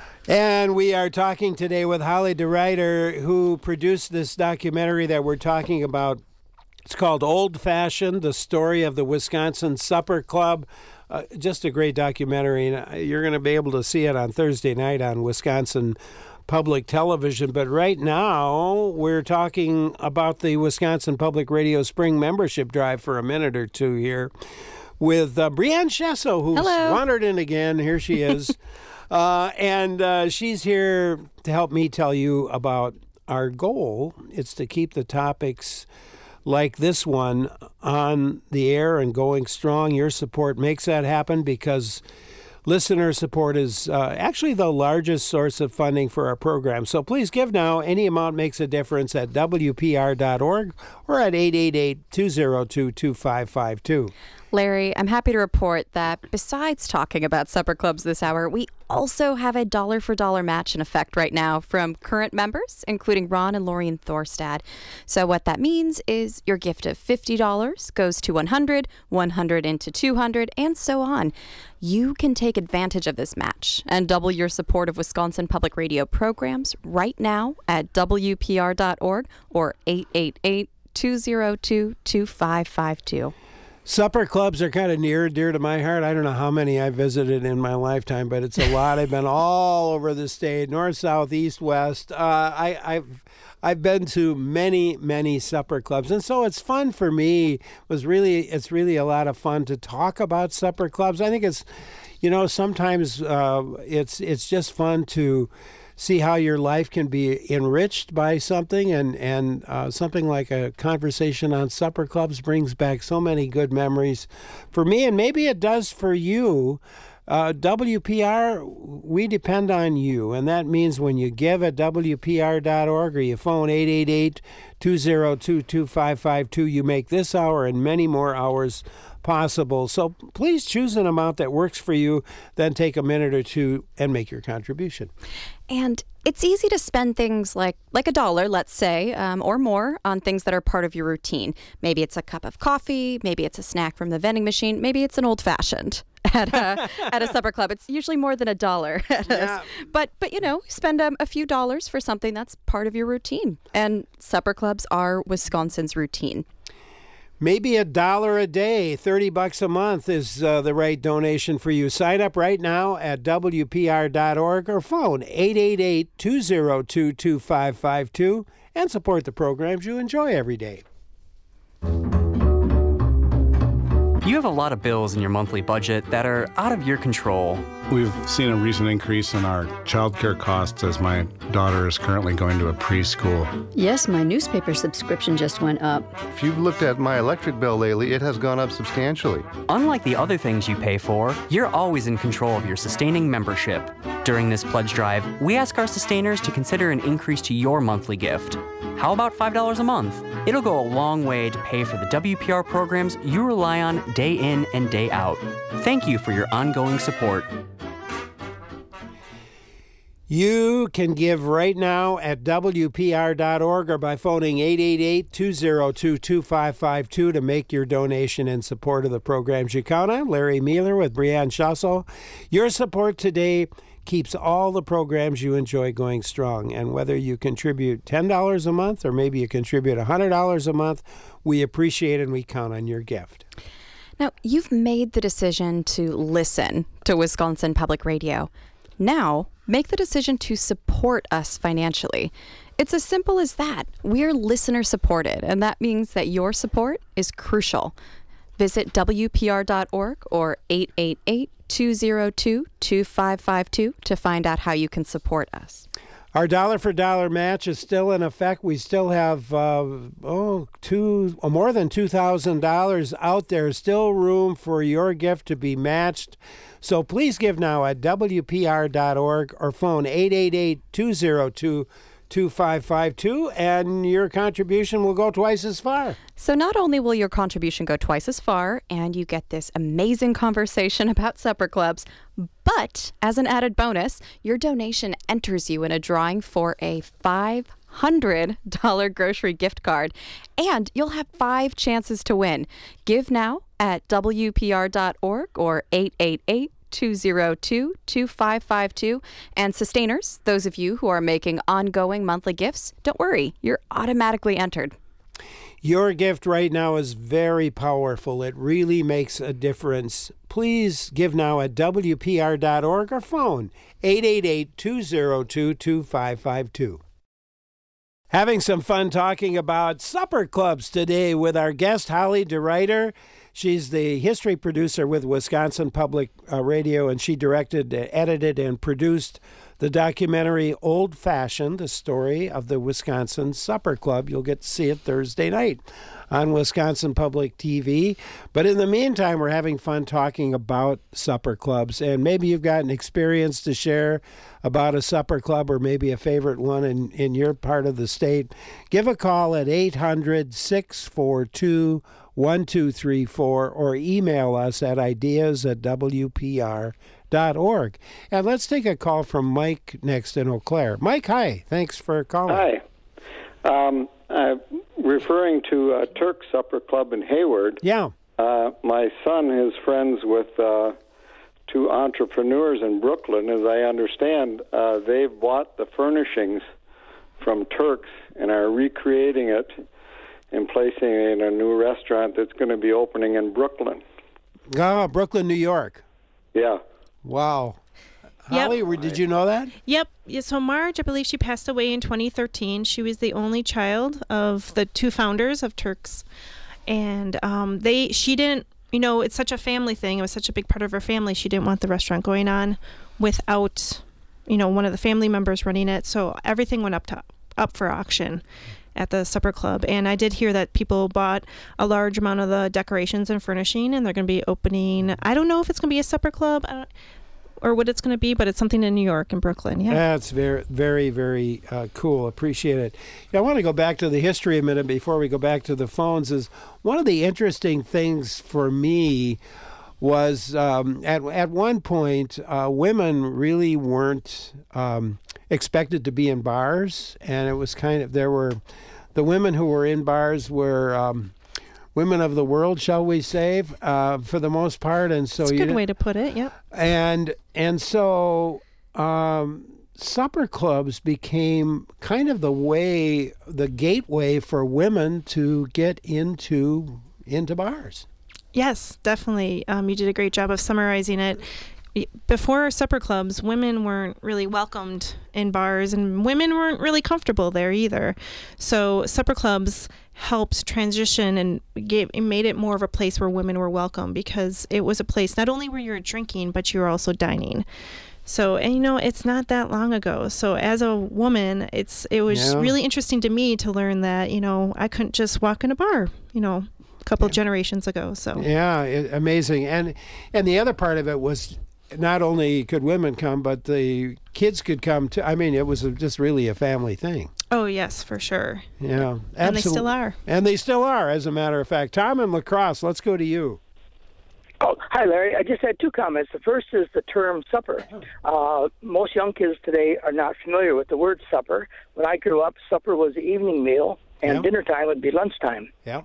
And we are talking today with Holly DeRuyter, who produced this documentary that we're talking about. It's called Old Fashioned, the story of the Wisconsin Supper Club. Uh, just a great documentary, and you're going to be able to see it on Thursday night on Wisconsin Public Television. But right now, we're talking about the Wisconsin Public Radio Spring Membership Drive for a minute or two here with uh, Brianne Shesso, who's Hello. wandered in again. Here she is. uh, and uh, she's here to help me tell you about our goal. It's to keep the topics like this one on the air and going strong. Your support makes that happen because listener support is uh, actually the largest source of funding for our program. So please give now. Any amount makes a difference at W P R dot org or at eight eight eight, two zero two, two five five two. Larry, I'm happy to report that besides talking about supper clubs this hour, we also have a dollar for dollar match in effect right now from current members, including Ron and Lorian Thorstad. So what that means is your gift of fifty dollars goes to one hundred, one hundred into two hundred, and so on. You can take advantage of this match and double your support of Wisconsin Public Radio programs right now at W P R dot org or eight eight eight, two zero two, two five five two. Supper clubs are kind of near and dear to my heart. I don't know how many I've visited in my lifetime, but it's a lot. I've been all over the state, north, south, east, west. Uh, I, I've I've been to many, many supper clubs, and so it's fun for me. It was really, it's really a lot of fun to talk about supper clubs. I think it's, you know, sometimes uh, it's it's just fun to see how your life can be enriched by something, and and uh, something like a conversation on supper clubs brings back so many good memories for me, and maybe it does for you. Uh, W P R, we depend on you, and that means when you give at W P R dot org or you phone eight eight eight, two zero two, two five five two, you make this hour and many more hours possible. So please choose an amount that works for you, then take a minute or two and make your contribution. And it's easy to spend things like like a dollar, let's say, um, or more on things that are part of your routine. Maybe it's a cup of coffee, maybe it's a snack from the vending machine, maybe it's an old-fashioned at a, at a supper club. It's usually more than a dollar. Yeah. But, but you know, spend um, a few dollars for something that's part of your routine. And supper clubs are Wisconsin's routine. Maybe a dollar a day, thirty bucks a month is uh, the right donation for you. Sign up right now at W P R dot org or phone eight eight eight, two zero two, two five five two and support the programs you enjoy every day. You have a lot of bills in your monthly budget that are out of your control. We've seen a recent increase in our childcare costs as my daughter is currently going to a preschool. Yes, my newspaper subscription just went up. If you've looked at my electric bill lately, it has gone up substantially. Unlike the other things you pay for, you're always in control of your sustaining membership. During this pledge drive, we ask our sustainers to consider an increase to your monthly gift. How about five dollars a month? It'll go a long way to pay for the W P R programs you rely on day in and day out. Thank you for your ongoing support. You can give right now at W P R dot org or by phoning eight eight eight, two zero two, two five five two to make your donation in support of the programs you count on. Larry Mueller with Brianne Schassel. Your support today keeps all the programs you enjoy going strong. And whether you contribute ten dollars a month or maybe you contribute one hundred dollars a month, we appreciate it and we count on your gift. Now, you've made the decision to listen to Wisconsin Public Radio. Now, make the decision to support us financially. It's as simple as that. We're listener supported, and that means that your support is crucial. Visit W P R dot org or eight eight eight, two zero two, two five five two to find out how you can support us. Our dollar for dollar match is still in effect. We still have uh, oh two or more than two thousand dollars out there. Still room for your gift to be matched. So please give now at W P R dot org or phone eight eight eight, two zero two, two five five two, and your contribution will go twice as far. So not only will your contribution go twice as far, and you get this amazing conversation about supper clubs, but as an added bonus, your donation enters you in a drawing for a five hundred dollars grocery gift card, and you'll have five chances to win. Give now at W P R dot org or eight eight eight, two zero two, two five five two. And sustainers, those of you who are making ongoing monthly gifts, don't worry, you're automatically entered. Your gift right now is very powerful. It really makes a difference. Please give now at W P R dot org or phone eight eight eight, two zero two, two five five two. Having some fun talking about supper clubs today with our guest, Holly DeRuyter. She's the history producer with Wisconsin Public uh, Radio, and she directed, uh, edited, and produced the documentary Old Fashioned, the story of the Wisconsin Supper Club. You'll get to see it Thursday night on Wisconsin Public T V. But in the meantime, we're having fun talking about supper clubs, and maybe you've got an experience to share about a supper club or maybe a favorite one in, in your part of the state. Give a call at eight hundred, six four two, one two three four or email us at ideas at W P R dot org. And let's take a call from Mike next in Eau Claire. Mike, hi. Thanks for calling. Hi. Um, uh, referring to uh, Turk Supper Club in Hayward. Yeah. Uh, my son is friends with uh, two entrepreneurs in Brooklyn. As I understand, uh, they've bought the furnishings from Turks and are recreating it and placing it in a new restaurant that's going to be opening in Brooklyn. Oh, Brooklyn, New York. Yeah. Wow. Yep. Holly, did you know that? Yep. Yeah, so Marge, I believe she passed away in twenty thirteen. She was the only child of the two founders of Turks. And um, they, she didn't, you know, it's such a family thing. It was such a big part of her family. She didn't want the restaurant going on without, you know, one of the family members running it. So everything went up to up for auction. at the supper club. And I did hear that people bought a large amount of the decorations and furnishing, and they're going to be opening. I don't know if it's going to be a supper club uh, or what it's going to be, but it's something in New York and Brooklyn. Yeah, that's very, very, very uh, cool. Appreciate it. Yeah, I want to go back to the history a minute before we go back to the phones. Is one of the interesting things for me was um, at at one point uh, women really weren't um, expected to be in bars, and it was kind of there were the women who were in bars were um, women of the world, shall we say, uh, for the most part, and so it's a good you, way to put it. Yep. And and so um, supper clubs became kind of the way, the gateway for women to get into into bars. Yes, definitely. Um, you did a great job of summarizing it. Before supper clubs, women weren't really welcomed in bars, and women weren't really comfortable there either. So supper clubs helped transition and gave, it made it more of a place where women were welcome, because it was a place not only where you were drinking, but you were also dining. So, and you know, it's not that long ago. So as a woman, it's it was Yeah. really interesting to me to learn that, you know, I couldn't just walk in a bar, you know, a couple of generations ago. So Yeah, it, amazing. And and the other part of it was not only could women come, but the kids could come too. I mean, it was a, just really a family thing. Oh, yes, for sure. Yeah, And they still absolute- are. And they still are, as a matter of fact. Tom in La Crosse, let's go to you. Oh, hi, Larry. I just had two comments. The first is the term supper. Uh, most young kids today are not familiar with the word supper. When I grew up, supper was the evening meal, and Yeah. dinner time would be lunchtime. Yeah.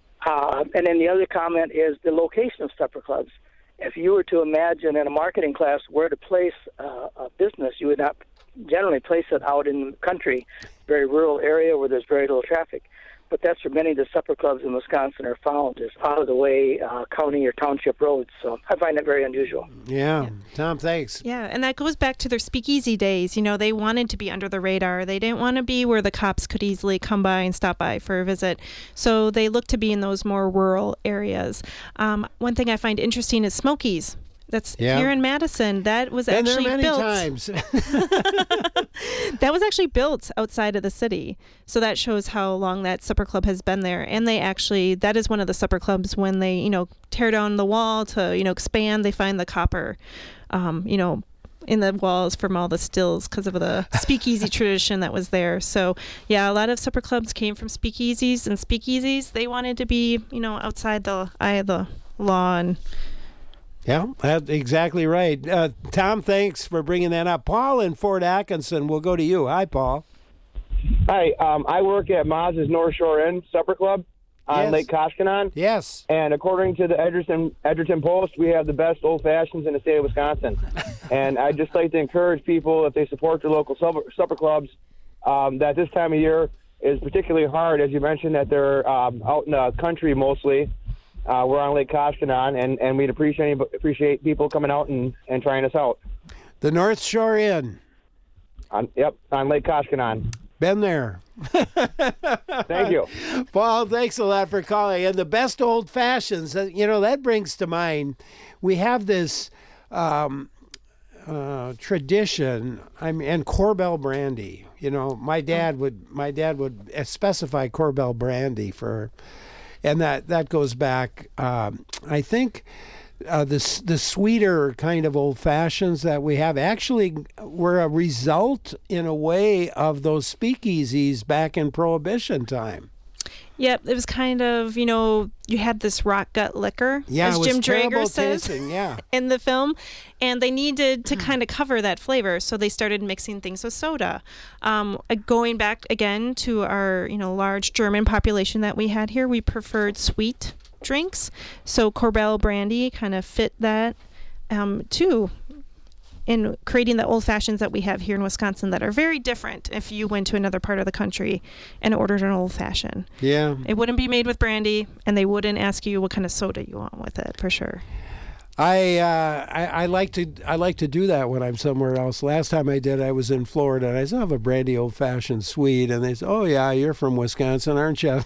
Uh, and then the other comment is the location of supper clubs. If you were to imagine in a marketing class where to place uh, a business, you would not generally place it out in the country, very rural area where there's very little traffic. But that's where many of the supper clubs in Wisconsin are found, is out of the way uh, county or township roads. So I find that very unusual. Yeah. Tom, thanks. Yeah, and that goes back to their speakeasy days. You know, they wanted to be under the radar. They didn't want to be where the cops could easily come by and stop by for a visit. So they looked to be in those more rural areas. Um, one thing I find interesting is Smokies. That's Yeah. here in Madison. That was Been there actually many built. times. That was actually built outside of the city. So that shows how long that supper club has been there. And they actually, that is one of the supper clubs when they, you know, tear down the wall to, you know, expand, they find the copper, um, you know, in the walls from all the stills because of the speakeasy tradition that was there. So, yeah, a lot of supper clubs came from speakeasies, and speakeasies, they wanted to be, you know, outside the eye of the law. And Yeah, that's exactly right. Uh, Tom, thanks for bringing that up. Paul in Fort Atkinson, we'll go to you. Hi, Paul. Hi, um, I work at Maz's North Shore Inn Supper Club on Yes. Lake Koshkonong. Yes. And according to the Edgerton, Edgerton Post, we have the best old fashions in the state of Wisconsin. And I'd just like to encourage people, if they support their local supper, supper clubs, um, that this time of year is particularly hard, as you mentioned, that they're um, out in the country mostly. Uh, we're on Lake Koshkonong, and, and we'd appreciate appreciate people coming out and, and trying us out. The North Shore Inn. On, yep, on Lake Koshkonong. Been there. Thank you. Paul, thanks a lot for calling. And the best old fashions, uh, you know, that brings to mind, we have this um, uh, tradition, I mean, and Corbel brandy. You know, my dad would my dad would specify Corbel brandy for, and that that goes back. Um, I think uh, the s- the sweeter kind of old fashions that we have actually were a result, in a way, of those speakeasies back in Prohibition time. Yep, it was kind of, you know, you had this rock gut liquor, Yeah, as it was Jim terrible Drager says tasting, yeah. in the film, and they needed to kind of cover that flavor, so they started mixing things with soda. Um, uh, going back again to our, you know, large German population that we had here, we preferred sweet drinks, so Corbel brandy kind of fit that um, too, in creating the old fashions that we have here in Wisconsin that are very different if you went to another part of the country and ordered an old fashioned. Yeah. It wouldn't be made with brandy, and they wouldn't ask you what kind of soda you want with it, for sure. I, uh, I I like to I like to do that when I'm somewhere else. Last time I did, I was in Florida, and I said, "I have a brandy old fashioned sweet," and they said, "Oh yeah, you're from Wisconsin, aren't you?"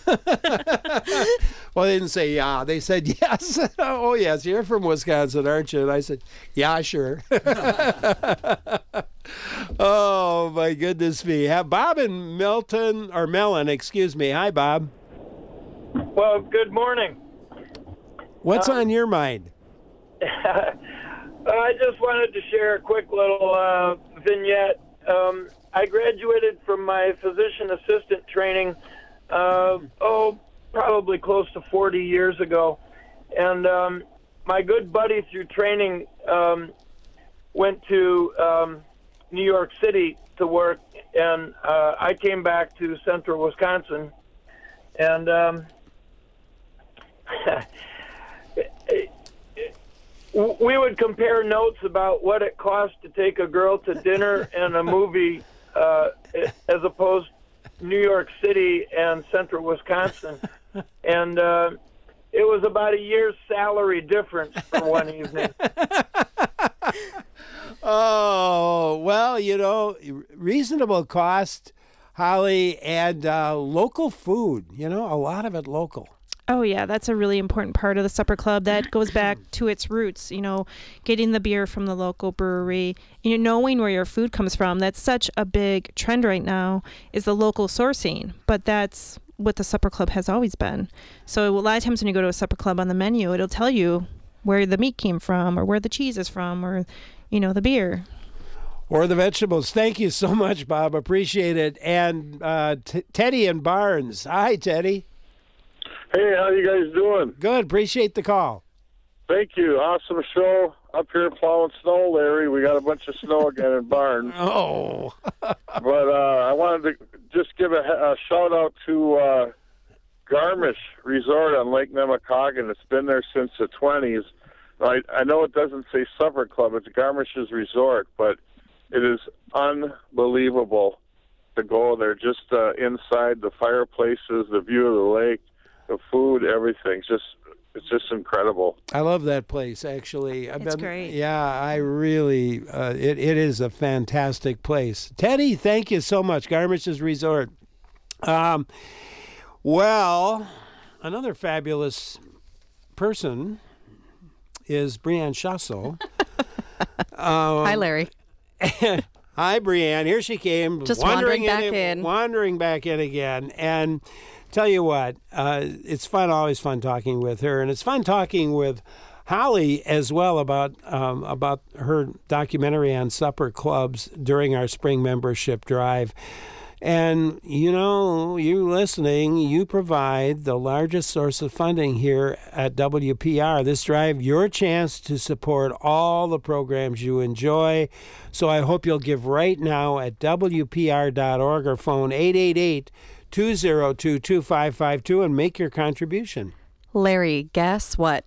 Well, they didn't say yeah. They said yes. Oh yes, you're from Wisconsin, aren't you? And I said, "Yeah, sure." Oh, my goodness me. Have Bob and Milton, or Mellon, excuse me. Hi, Bob. Well, good morning. What's Uh, on your mind? I just wanted to share a quick little uh, vignette. Um, I graduated from my physician assistant training, uh, oh, probably close to forty years ago. And um, my good buddy through training um, went to um, New York City to work, and uh, I came back to central Wisconsin. And um, we would compare notes about what it cost to take a girl to dinner and a movie uh, as opposed to New York City and central Wisconsin. And uh, it was about a year's salary difference for one evening. Oh, well, you know, reasonable cost, Holly, and uh, local food. You know, a lot of it local. Oh, yeah, that's a really important part of the Supper Club. That goes back to its roots, you know, getting the beer from the local brewery, you know, knowing where your food comes from. That's such a big trend right now, is the local sourcing. But that's what the Supper Club has always been. So a lot of times when you go to a Supper Club on the menu, it'll tell you where the meat came from or where the cheese is from or, you know, the beer. Or the vegetables. Thank you so much, Bob. Appreciate it. And uh, T- Teddy and Barnes. Hi, Teddy. Hey, how you guys doing? Good. Appreciate the call. Thank you. Awesome show. Up here plowing snow, Larry. We got a bunch of snow again in Barnes. Oh. But uh, I wanted to just give a, a shout out to uh, Garmisch Resort on Lake Nemacolin. It's been there since the twenties. I, I know it doesn't say Supper Club. It's Garmisch's Resort, but it is unbelievable to go there. Just uh, inside the fireplaces, the view of the lake, the food, everything. Just it's just incredible. I love that place, actually. I've It's been, great. Yeah, I really, uh, it, it is a fantastic place. Teddy, thank you so much. Garmisch's Resort. Um, well, another fabulous person is Brianne Chasso. um, Hi, Larry. Hi, Brianne. Here she came. Just wandering back in, in. Wandering back in again. And tell you what, uh, it's fun, always fun talking with her. And it's fun talking with Holly as well about um, about her documentary on supper clubs during our spring membership drive. And, you know, you listening, you provide the largest source of funding here at W P R. This drive, your chance to support all the programs you enjoy. So I hope you'll give right now at W P R dot org or phone eight eight eight, two zero two, two five five two and make your contribution. Larry, guess what?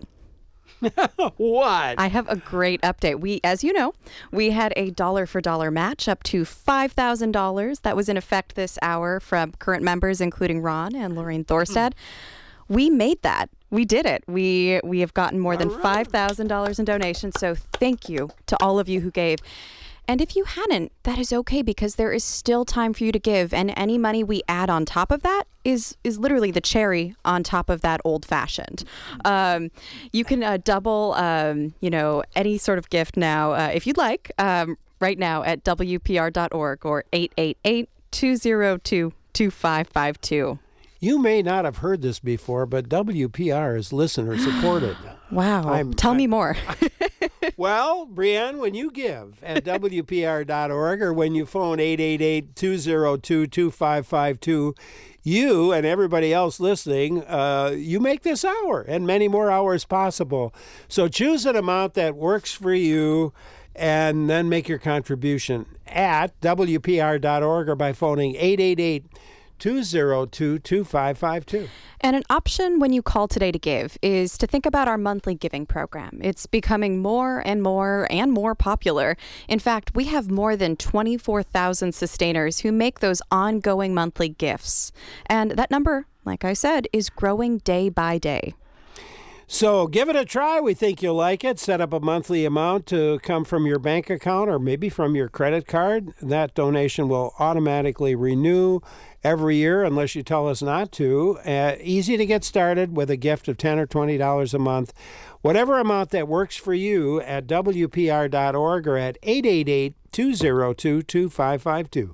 What? I have a great update. We, as you know, we had a dollar for dollar match up to five thousand dollars that was in effect this hour from current members, including Ron and Lorraine Thorstad. We made that. We did it. We we have gotten more than five thousand dollars in donations. So thank you to all of you who gave. And if you hadn't, that is okay, because there is still time for you to give. And any money we add on top of that is is literally the cherry on top of that old fashioned. Um, you can uh, double, um, you know, any sort of gift now uh, if you'd like, um, right now at W P R dot org or eight eight eight, two zero two, two five five two. You may not have heard this before, but W P R is listener supported. Wow. I'm, Tell I'm, me more. Well, Brianne, when you give at W P R dot org or when you phone eight eight eight, two zero two, two five five two, you and everybody else listening, uh, you make this hour and many more hours possible. So choose an amount that works for you and then make your contribution at W P R dot org or by phoning eight eight eight, two zero two, two five five two. And an option when you call today to give is to think about our monthly giving program. It's becoming more and more and more popular. In fact, we have more than twenty-four thousand sustainers who make those ongoing monthly gifts. And that number, like I said, is growing day by day. So give it a try. We think you'll like it. Set up a monthly amount to come from your bank account or maybe from your credit card. That donation will automatically renew every year unless you tell us not to. Uh, easy to get started with a gift of ten dollars or twenty dollars a month. Whatever amount that works for you at W P R dot org or at eight eight eight, two zero two, two five five two.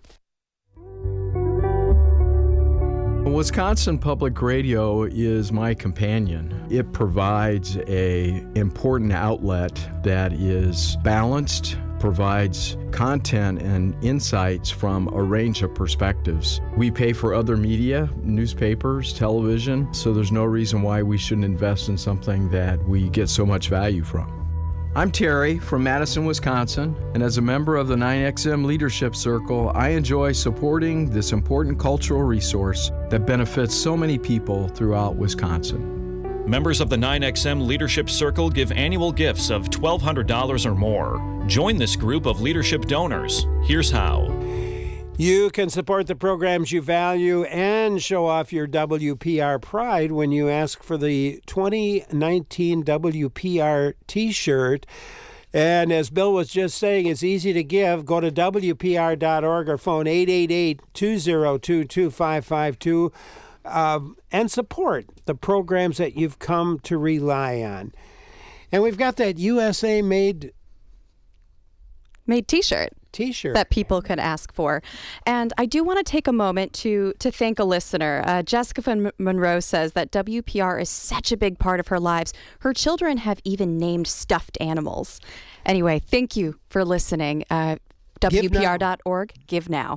Wisconsin Public Radio is my companion. It provides a important outlet that is balanced, provides content and insights from a range of perspectives. We pay for other media, newspapers, television, so there's no reason why we shouldn't invest in something that we get so much value from. I'm Terry from Madison, Wisconsin, and as a member of the nine X M Leadership Circle, I enjoy supporting this important cultural resource that benefits so many people throughout Wisconsin. Members of the nine X M Leadership Circle give annual gifts of twelve hundred dollars or more. Join this group of leadership donors. Here's how. You can support the programs you value and show off your W P R pride when you ask for the twenty nineteen W P R T-shirt. And as Bill was just saying, it's easy to give. Go to W P R dot org or phone eight eight eight, two zero two, two five five two uh, and support the programs that you've come to rely on. And we've got that U S A-made made T-shirt. T-shirt that people could ask for. And I do want to take a moment to to thank a listener. Uh, Jessica von Monroe says that W P R is such a big part of her lives. Her children have even named stuffed animals. Anyway, thank you for listening. Uh, W P R dot org, give now.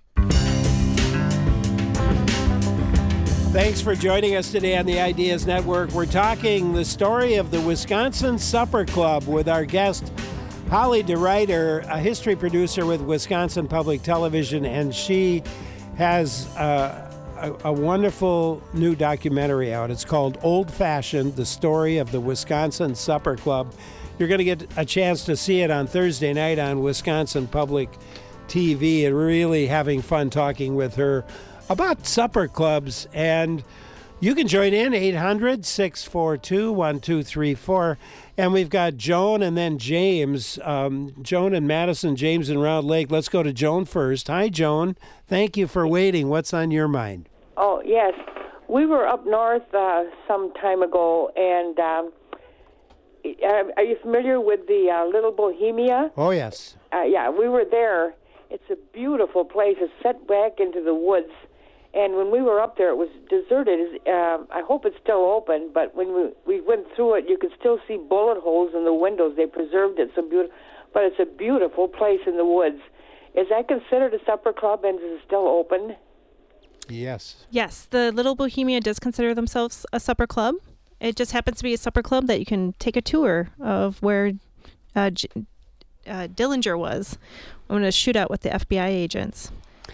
Thanks for joining us today on the Ideas Network. We're talking the story of the Wisconsin Supper Club with our guest, Holly DeRuyter, a history producer with Wisconsin Public Television, and she has uh, a, a wonderful new documentary out. It's called Old Fashioned, the story of the Wisconsin Supper Club. You're going to get a chance to see it on Thursday night on Wisconsin Public T V, and really having fun talking with her about supper clubs. And you can join in, eight hundred, six four two, one two three four. And we've got Joan and then James. Um, Joan and Madison, James and Round Lake. Let's go to Joan first. Hi, Joan. Thank you for waiting. What's on your mind? Oh, yes. We were up north uh, some time ago, and um, are you familiar with the uh, Little Bohemia? Oh, yes. Uh, yeah, we were there. It's a beautiful place. It's set back into the woods. And when we were up there, it was deserted. Uh, I hope it's still open, but when we, we went through it, you could still see bullet holes in the windows. They preserved it so beautiful. But it's a beautiful place in the woods. Is that considered a supper club, and is it still open? Yes. Yes, the Little Bohemia does consider themselves a supper club. It just happens to be a supper club that you can take a tour of where uh, J- uh, Dillinger was when a shootout with the F B I agents.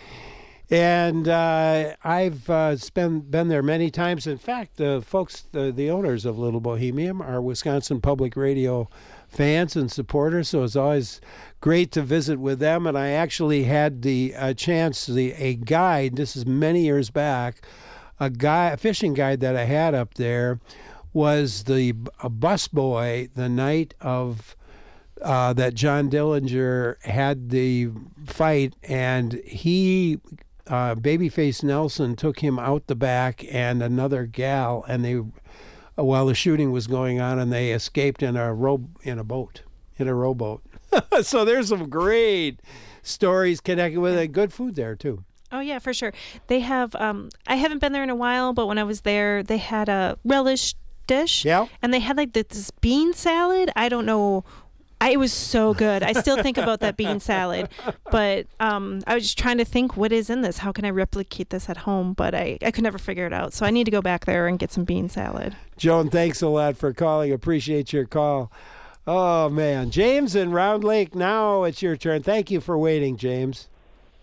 And uh, I've uh, been, been there many times. In fact, the folks, the, the owners of Little Bohemia are Wisconsin Public Radio fans and supporters, so it's always great to visit with them. And I actually had the uh, chance, the a guide, this is many years back, a guy, a fishing guide that I had up there was the a busboy the night of uh, that John Dillinger had the fight, and he... Uh, Babyface Nelson took him out the back and another gal, and they, uh, while the shooting was going on, and they escaped in a row in a boat, in a rowboat. So there's some great stories connected with it. Good food there too. Oh yeah, for sure. They have. Um, I haven't been there in a while, but when I was there, they had a relish dish. Yeah. And they had like this bean salad. I don't know. I, it was so good. I still think about that bean salad, but um, I was just trying to think, what is in this? How can I replicate this at home? But I, I could never figure it out. So I need to go back there and get some bean salad. Joan, thanks a lot for calling. Appreciate your call. Oh, man. James in Round Lake, now it's your turn. Thank you for waiting, James.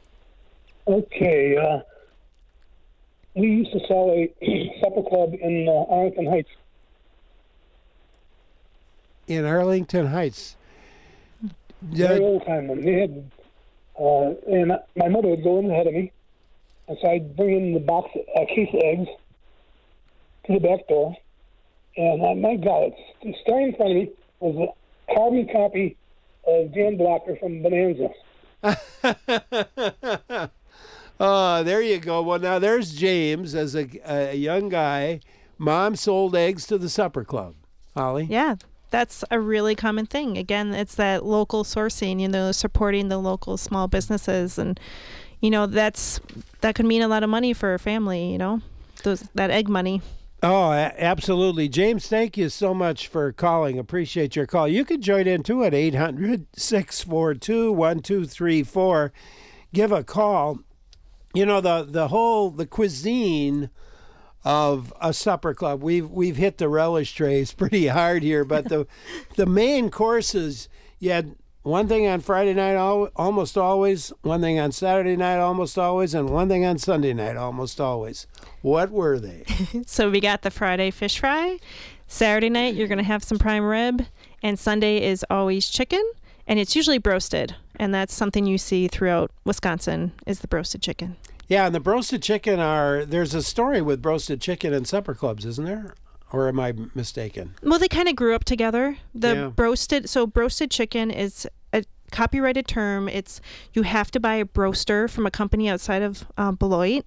Okay. Uh, we used to sell a supper club in uh, Arlington Heights. In Arlington Heights. Very old time one. They had, uh, and my mother would go in ahead of me, and so I'd bring in the box, a case of eggs to the back door, And uh, my God, it's, it's staring in front of me was a carbon copy of Dan Blocker from Bonanza. Oh, there you go. Well, now there's James as a, a young guy. Mom sold eggs to the supper club. Holly? Yeah, that's a really common thing. Again, it's that local sourcing, you know, supporting the local small businesses. And, you know, that's that could mean a lot of money for a family, you know, those that egg money. Oh, a- absolutely. James, thank you so much for calling. Appreciate your call. You can join in, too, at eight hundred, six four two, one two three four. Give a call. You know, the, the whole, the cuisine of a supper club, we've we've hit the relish trays pretty hard here, but the the main courses, you had one thing on Friday night al- almost always, one thing on Saturday night almost always, and one thing on Sunday night almost always. What were they? So we got the Friday fish fry. Saturday night, you're going to have some prime rib, and Sunday is always chicken, and it's usually broasted, and that's something you see throughout Wisconsin is the broasted chicken. Yeah, and the broasted chicken are, there's a story with broasted chicken and supper clubs, isn't there? Or am I mistaken? Well, they kind of grew up together. The Yeah. broasted, so broasted chicken is a copyrighted term. It's, you have to buy a broaster from a company outside of uh, Beloit.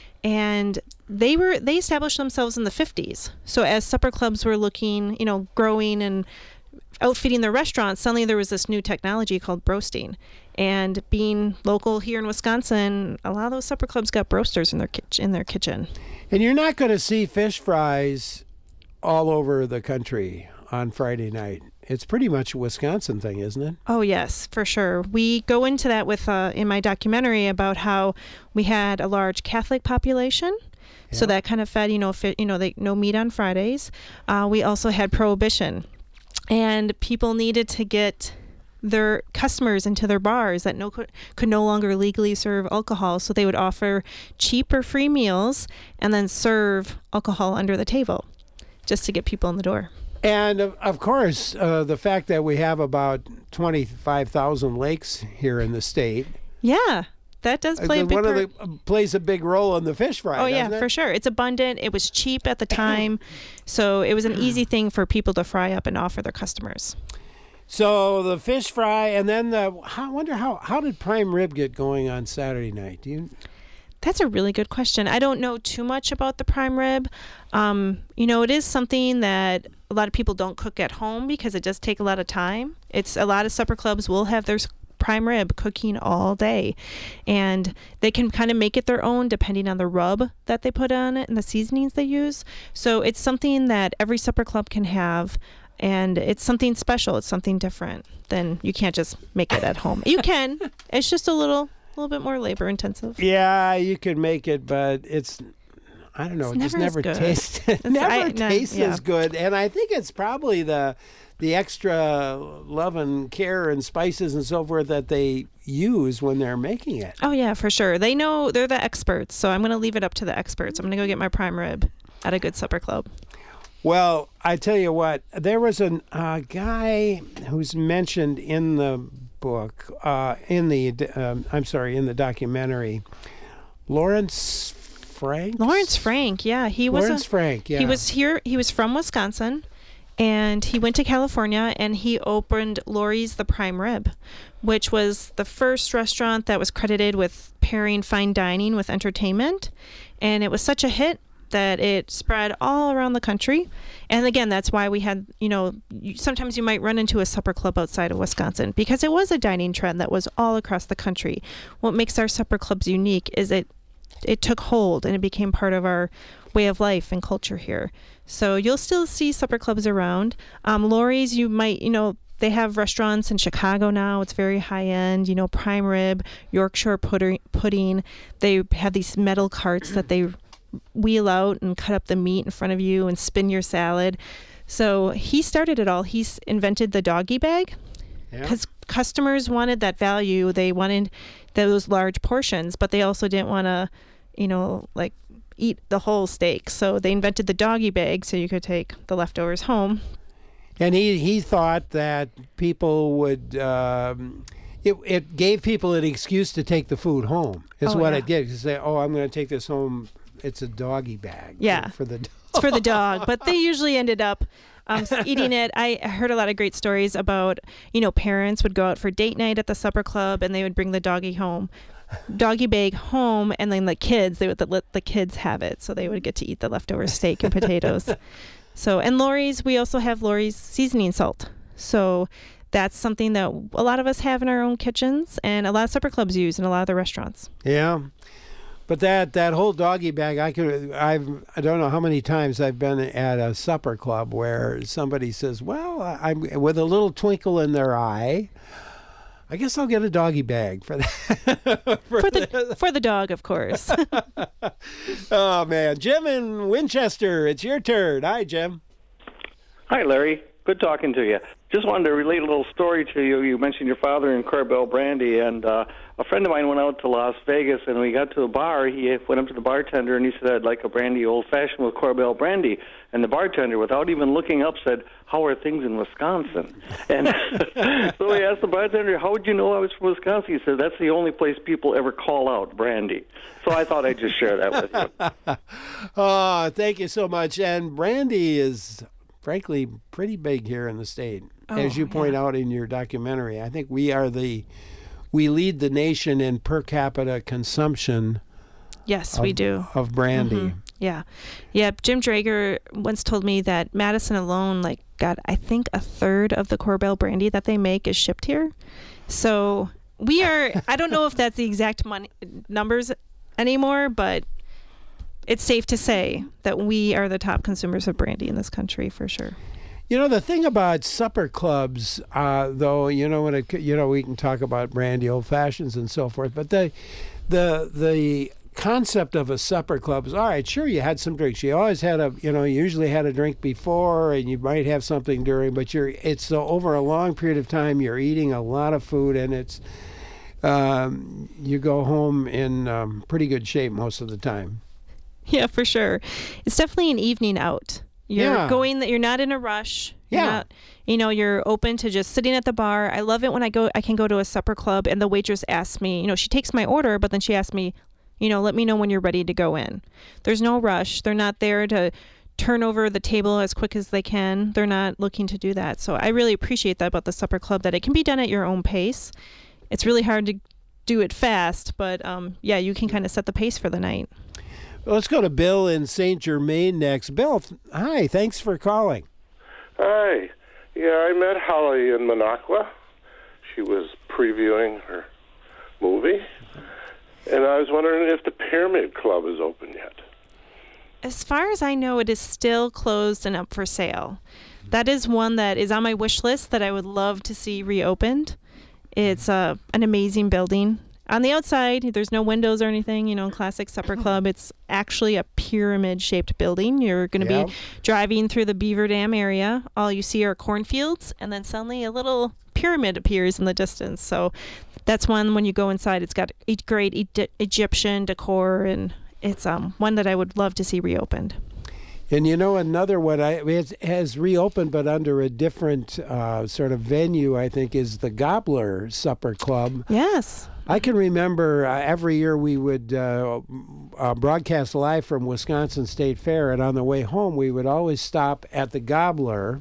And they were, they established themselves in the fifties. So as supper clubs were looking, you know, growing and outfitting their restaurants, suddenly there was this new technology called broasting. And being local here in Wisconsin, a lot of those supper clubs got broasters in their kitchen. In their kitchen. And you're not going to see fish fries all over the country on Friday night. It's pretty much a Wisconsin thing, isn't it? Oh yes, for sure. We go into that with uh, in my documentary about how we had a large Catholic population. So that kind of fed, you know, fit, you know, they, no meat on Fridays. Uh, we also had prohibition, and people needed to get their customers into their bars that no could, could no longer legally serve alcohol, so they would offer cheap or free meals and then serve alcohol under the table just to get people in the door. And of, of course, uh, the fact that we have about twenty-five thousand lakes here in the state. Yeah, that does play uh, a big one part. of the, uh, plays a big role in the fish fry. Oh yeah, doesn't it? for sure. It's abundant. It was cheap at the time, so it was an easy thing for people to fry up and offer their customers. So the fish fry, and then the. I wonder how how did prime rib get going on Saturday night? Do you? That's a really good question. I don't know too much about the prime rib. Um, you know, it is something that a lot of people don't cook at home because it does take a lot of time. It's a lot of supper clubs will have their s- prime rib cooking all day, and they can kind of make it their own depending on the rub that they put on it and the seasonings they use. So it's something that every supper club can have. And it's something special. It's something different. Then you can't just make it at home. You can. It's just a little, little bit more labor intensive. Yeah, you could make it, but it's. I don't know. It's It just never as never good. tastes. It's- never I- no, tastes yeah. as good, and I think it's probably the, the extra love and care and spices and so forth that they use when they're making it. Oh yeah, for sure. They know, they're the experts. So I'm going to leave it up to the experts. I'm going to go get my prime rib at a good supper club. Well, I tell you what, there was a uh, guy who's mentioned in the book, uh, in the, um, I'm sorry, in the documentary, Lawrence Frank? Lawrence Frank, yeah. He was Lawrence a, Frank, yeah. He was here, he was from Wisconsin, and he went to California, and he opened Lori's The Prime Rib, which was the first restaurant that was credited with pairing fine dining with entertainment. And it was such a hit that it spread all around the country. And again, that's why we had, you know, you, sometimes you might run into a supper club outside of Wisconsin because it was a dining trend that was all across the country. What makes our supper clubs unique is it it took hold and it became part of our way of life and culture here. So you'll still see supper clubs around. Um, Lori's, you might, you know, they have restaurants in Chicago now. It's very high end, you know, prime rib, Yorkshire pudding. pudding. They have these metal carts that they wheel out and cut up the meat in front of you and spin your salad. So he started it all. He's invented the doggy bag because yeah. customers wanted that value. They wanted those large portions, but they also didn't want to, you know, like eat the whole steak. So they invented the doggy bag so you could take the leftovers home. And he, he thought that people would, um, it, it gave people an excuse to take the food home, is Oh, what yeah. it did. To say, oh, I'm going to take this home. It's a doggy bag Yeah. for the dog. it's for the dog, but they usually ended up um, eating it. I heard a lot of great stories about, you know, parents would go out for date night at the supper club and they would bring the doggy home, doggy bag home, and then the kids, they would let the kids have it. So they would get to eat the leftover steak and potatoes. So, and Lori's, we also have Lori's seasoning salt. So that's something that a lot of us have in our own kitchens and a lot of supper clubs use in a lot of the restaurants. Yeah. But that, that whole doggy bag, I could I've I don't know how many times I've been at a supper club where somebody says, "Well, I'm with a little twinkle in their eye, I guess I'll get a doggy bag for that." for, for the for the dog, of course. Oh man, Jim in Winchester, it's your turn. Hi, Jim. Hi, Larry. Good talking to you. Just wanted to relate a little story to you. You mentioned your father and Corbel Brandy, and uh, a friend of mine went out to Las Vegas, and we got to a bar. He went up to the bartender, and he said, "I'd like a brandy old-fashioned with Corbel Brandy." And the bartender, without even looking up, said, "How are things in Wisconsin?" And so he asked the bartender, "How would you know I was from Wisconsin?" He said, "That's the only place people ever call out brandy." So I thought I'd just share that with you. Oh, thank you so much. And brandy is, frankly, pretty big here in the state. Oh, As you point yeah. out in your documentary, I think we are the, we lead the nation in per capita consumption. Yes, of, we do. Of brandy. Mm-hmm. Yeah. Yeah. Jim Drager once told me that Madison alone, like, got, I think, a third of the Corbel brandy that they make is shipped here. So we are, I don't know if that's the exact money, numbers anymore, but it's safe to say that we are the top consumers of brandy in this country for sure. You know, the thing about supper clubs, uh, though, you know, when it, you know, we can talk about brandy old fashions and so forth, but the, the, the concept of a supper club is, all right, sure, you had some drinks. You always had a, you know, you usually had a drink before, and you might have something during, but you're, it's uh, over a long period of time, you're eating a lot of food, and it's, um, you go home in um, pretty good shape most of the time. Yeah, for sure. It's definitely an evening out. You're yeah. going that you're not in a rush. You're Yeah. not, you know, you're open to just sitting at the bar. I love it when I go, I can go to a supper club and the waitress asks me, you know, she takes my order, but then she asks me, you know, let me know when you're ready to go in. There's no rush. They're not there to turn over the table as quick as they can. They're not looking to do that. So I really appreciate that about the supper club, that it can be done at your own pace. It's really hard to do it fast, but um, yeah, you can kind of set the pace for the night. Let's go to Bill in Saint Germain next. Bill, th- hi, thanks for calling. Hi. Yeah, I met Holly in Minocqua. She was previewing her movie. And I was wondering if the Pyramid Club is open yet. As far as I know, it is still closed and up for sale. That is one that is on my wish list that I would love to see reopened. It's uh, an amazing building. On the outside, there's no windows or anything, you know, classic supper club. It's actually a pyramid-shaped building. You're going to Yep. be driving through the Beaver Dam area. All you see are cornfields, and then suddenly a little pyramid appears in the distance. So that's one, when you go inside, it's got e- great e- Egyptian decor, and it's um one that I would love to see reopened. And you know, another one I, it has reopened, but under a different uh, sort of venue, I think, is the Gobbler Supper Club. Yes. I can remember uh, every year we would uh, uh, broadcast live from Wisconsin State Fair, and on the way home we would always stop at the Gobbler,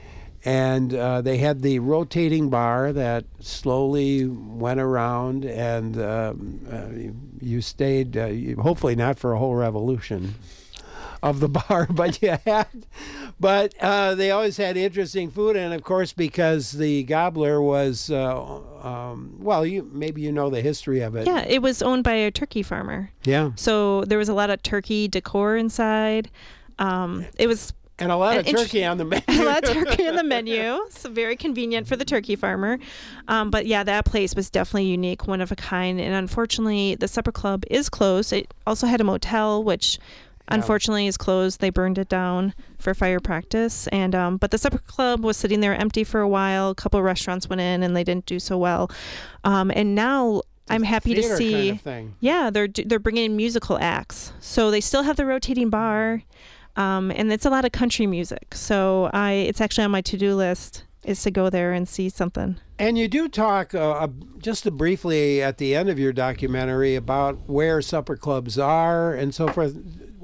and uh, they had the rotating bar that slowly went around, and um, uh, you stayed, uh, you, hopefully not for a whole revolution of the bar, but you had, but uh, they always had interesting food, and of course, because the Gobbler was, uh, um, well, you maybe you know the history of it. Yeah, it was owned by a turkey farmer. Yeah. So there was a lot of turkey decor inside. Um, it was and a lot of int- turkey on the menu. a lot of turkey on the menu. So very convenient for the turkey farmer. Um, but yeah, that place was definitely unique, one of a kind. And unfortunately, the supper club is closed. It also had a motel, which unfortunately is closed. They burned it down for fire practice. And um, but the supper club was sitting there empty for a while. A couple of restaurants went in and they didn't do so well. Um, and now I'm happy to theater see. kind of thing. Yeah, they're they're bringing in musical acts. So they still have the rotating bar, um, and it's a lot of country music. So I it's actually on my to-do list is to go there and see something. And you do talk uh, just briefly at the end of your documentary about where supper clubs are and so forth.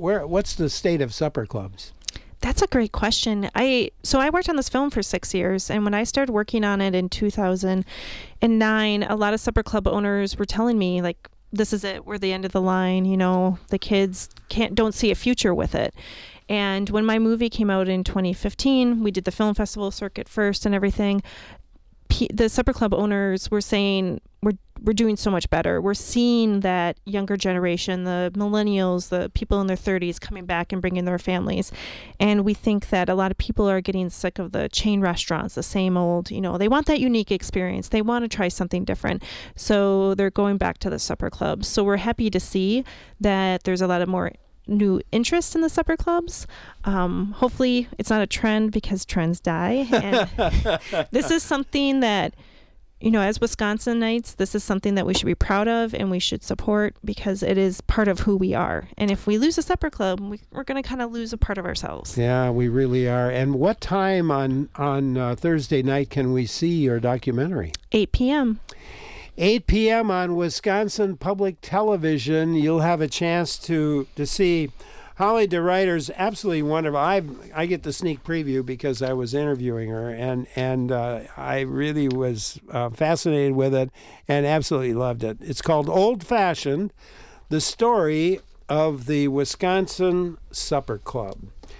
where what's the state of supper clubs? That's a great question. I so I worked on this film for six years, and when I started working on it in two thousand nine, a lot of supper club owners were telling me, like, this is it, we're the end of the line, you know, the kids can't don't see a future with it. And when my movie came out in twenty fifteen, we did the film festival circuit first and everything. P- the supper club owners were saying, we're we're doing so much better. We're seeing that younger generation, the millennials, the people in their thirties coming back and bringing their families. And we think that a lot of people are getting sick of the chain restaurants, the same old, you know, they want that unique experience. They want to try something different. So they're going back to the supper clubs. So we're happy to see that there's a lot of more new interest in the supper clubs. Um, hopefully it's not a trend, because trends die. And this is something that, you know, as Wisconsinites, this is something that we should be proud of and we should support, because it is part of who we are. And if we lose a supper club, we, we're going to kind of lose a part of ourselves. Yeah, we really are. And what time on, on uh, Thursday night can we see your documentary? eight p.m. eight p.m. on Wisconsin Public Television. You'll have a chance to to see Holly DeRuyter's absolutely wonderful. I I get the sneak preview because I was interviewing her, and and uh, I really was uh, fascinated with it and absolutely loved it. It's called Old Fashioned, the story of the Wisconsin Supper Club.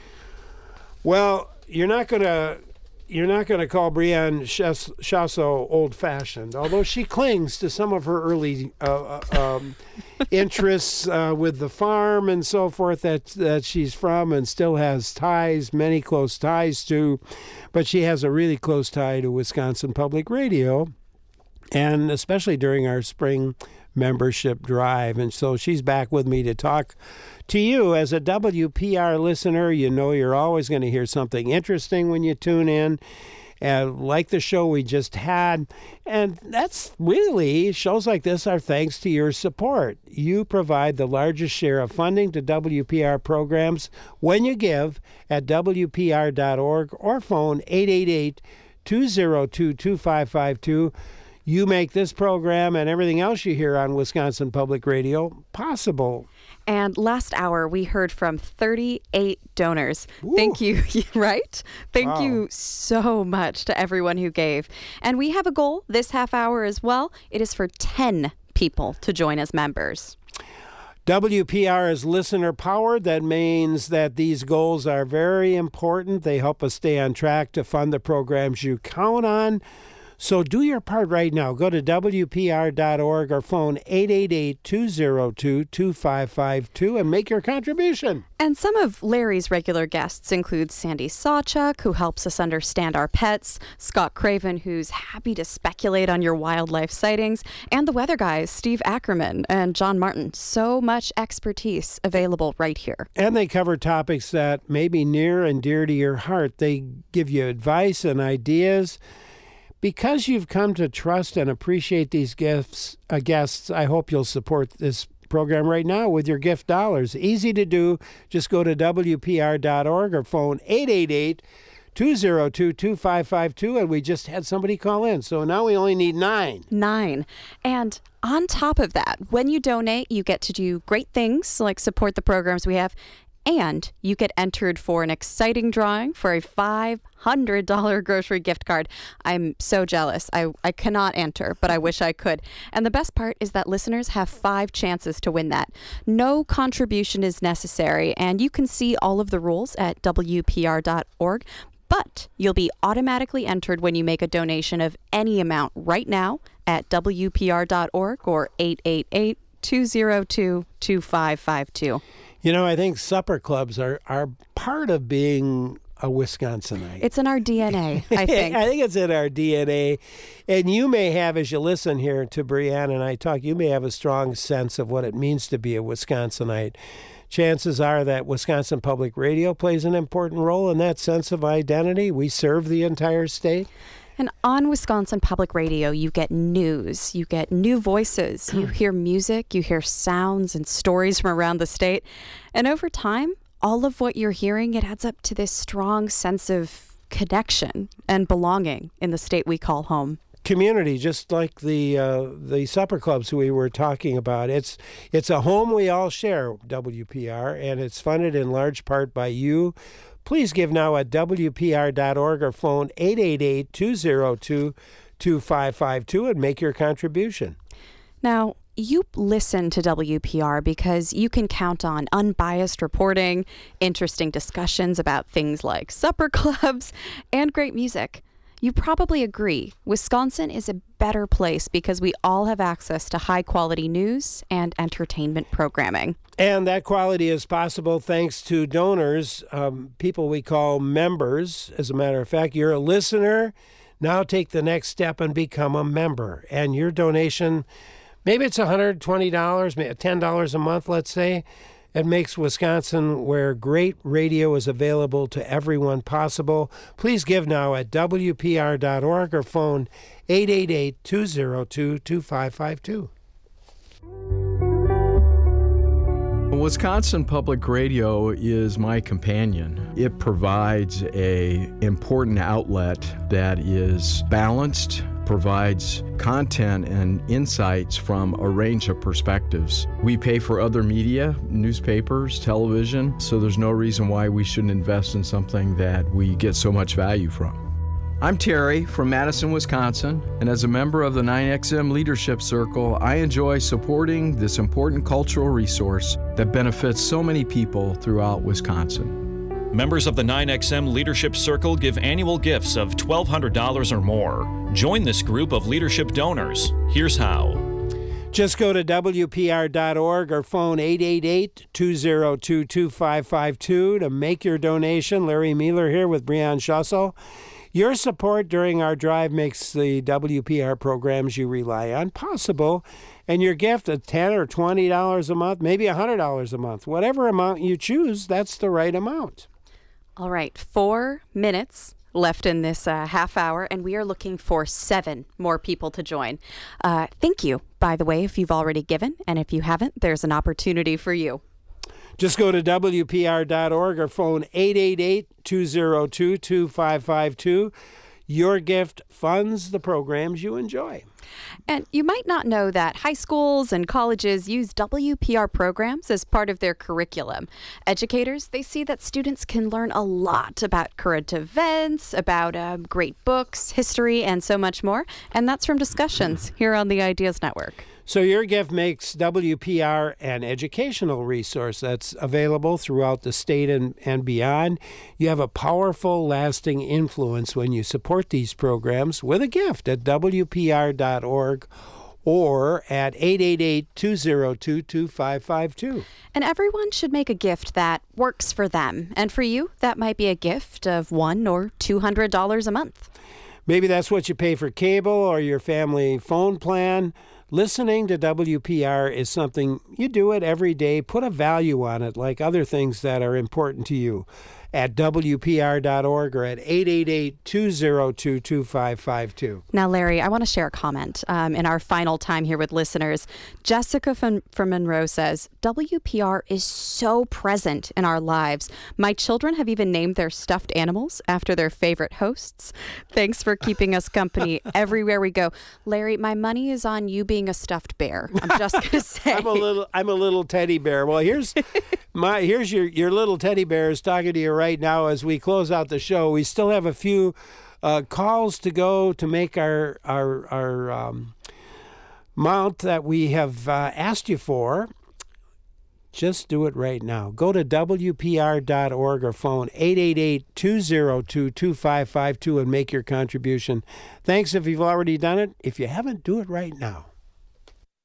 Well, you're not going to You're not going to call Brianne Chasso old-fashioned, although she clings to some of her early uh, um, interests uh, with the farm and so forth that that she's from, and still has ties, many close ties to. But she has a really close tie to Wisconsin Public Radio, and especially during our spring membership drive. And so she's back with me to talk to you. As a W P R listener, you know you're always going to hear something interesting when you tune in, uh, like the show we just had. And that's really, shows like this are thanks to your support. You provide the largest share of funding to W P R programs when you give at W P R dot org or phone eight eight eight, two oh two, two five five two. You make this program and everything else you hear on Wisconsin Public Radio possible. And last hour, we heard from thirty-eight donors. Ooh. Thank you, right? Thank wow. you so much to everyone who gave. And we have a goal this half hour as well. It is for ten people to join as members. W P R is listener powered. That means that these goals are very important. They help us stay on track to fund the programs you count on. So do your part right now. Go to W P R dot org or phone eight eight eight, two oh two, two five five two and make your contribution. And some of Larry's regular guests include Sandy Sawchuk, who helps us understand our pets, Scott Craven, who's happy to speculate on your wildlife sightings, and the weather guys, Steve Ackerman and John Martin. So much expertise available right here. And they cover topics that may be near and dear to your heart. They give you advice and ideas. Because you've come to trust and appreciate these gifts, uh, guests, I hope you'll support this program right now with your gift dollars. Easy to do. Just go to W P R dot org or phone eight eight eight, two oh two, two five five two, and we just had somebody call in. So now we only need nine. Nine. And on top of that, when you donate, you get to do great things like support the programs we have. And you get entered for an exciting drawing for a five hundred dollars grocery gift card. I'm so jealous. I, I cannot enter, but I wish I could. And the best part is that listeners have five chances to win that. No contribution is necessary, and you can see all of the rules at W P R dot org. But you'll be automatically entered when you make a donation of any amount right now at W P R dot org or eight eight eight, two oh two, two five five two. You know, I think supper clubs are, are part of being a Wisconsinite. It's in our D N A, I think. I think it's in our D N A. And you may have, as you listen here to Brianne and I talk, you may have a strong sense of what it means to be a Wisconsinite. Chances are that Wisconsin Public Radio plays an important role in that sense of identity. We serve the entire state. And on Wisconsin Public Radio, you get news, you get new voices, you hear music, you hear sounds and stories from around the state. And over time, all of what you're hearing, it adds up to this strong sense of connection and belonging in the state we call home. community, just like the uh, the supper clubs we were talking about. It's it's a home we all share, W P R, and it's funded in large part by you. Please give now at W P R dot org or phone eight eight eight, two zero two, two five five two and make your contribution. Now, you listen to W P R because you can count on unbiased reporting, interesting discussions about things like supper clubs, and great music. You probably agree, Wisconsin is a better place because we all have access to high-quality news and entertainment programming. And that quality is possible thanks to donors, um, people we call members. As a matter of fact, you're a listener. Now take the next step and become a member. And your donation, maybe it's one hundred twenty dollars, maybe ten dollars a month, let's say. It makes Wisconsin where great radio is available to everyone possible. Please give now at W P R dot org or phone eight eight eight, two zero two, two five five two. Wisconsin Public Radio is my companion. It provides a important outlet that is balanced, provides content and insights from a range of perspectives. We pay for other media, newspapers, television, so there's no reason why we shouldn't invest in something that we get so much value from. I'm Terry from Madison, Wisconsin, and as a member of the nine X M Leadership Circle, I enjoy supporting this important cultural resource that benefits so many people throughout Wisconsin. Members of the nine X M Leadership Circle give annual gifts of twelve hundred dollars or more. Join this group of leadership donors. Here's how. Just go to W P R dot org or phone eight eight eight, two zero two, two five five two to make your donation. Larry Mueller here with Breanne Schussel. Your support during our drive makes the W P R programs you rely on possible, and your gift of ten dollars or twenty dollars a month, maybe one hundred dollars a month, whatever amount you choose, that's the right amount. All right, four minutes left in this uh, half hour, and we are looking for seven more people to join. Uh, thank you, by the way, if you've already given, and if you haven't, there's an opportunity for you. Just go to W P R dot org or phone eight eight eight, two zero two, two five five two. Your gift funds the programs you enjoy. And you might not know that high schools and colleges use W P R programs as part of their curriculum. Educators, they see that students can learn a lot about current events, about uh, great books, history, and so much more. And that's from discussions here on the Ideas Network. So your gift makes W P R an educational resource that's available throughout the state and, and beyond. You have a powerful, lasting influence when you support these programs with a gift at W P R dot org or at eight eight eight, two zero two, two five five two. And everyone should make a gift that works for them. And for you, that might be a gift of one or two hundred dollars a month. Maybe that's what you pay for cable or your family phone plan. Listening to W P R is something you do it every day. Put a value on it like other things that are important to you at W P R dot org or at eight eight eight, two zero two, two five five two. Now, Larry, I want to share a comment um, in our final time here with listeners. Jessica from, from Monroe says, W P R is so present in our lives. My children have even named their stuffed animals after their favorite hosts. Thanks for keeping us company everywhere we go. Larry, my money is on you being a stuffed bear. I'm just going to say. I'm a little I'm a little teddy bear. Well, here's my here's your, your little teddy bear is talking to you right now as we close out the show. We still have a few uh, calls to go to make our our our um, amount that we have uh, asked you for. Just do it right now. Go to W P R dot org or phone eight eight eight, two zero two, two five five two and make your contribution. Thanks if you've already done it. If you haven't, do it right now.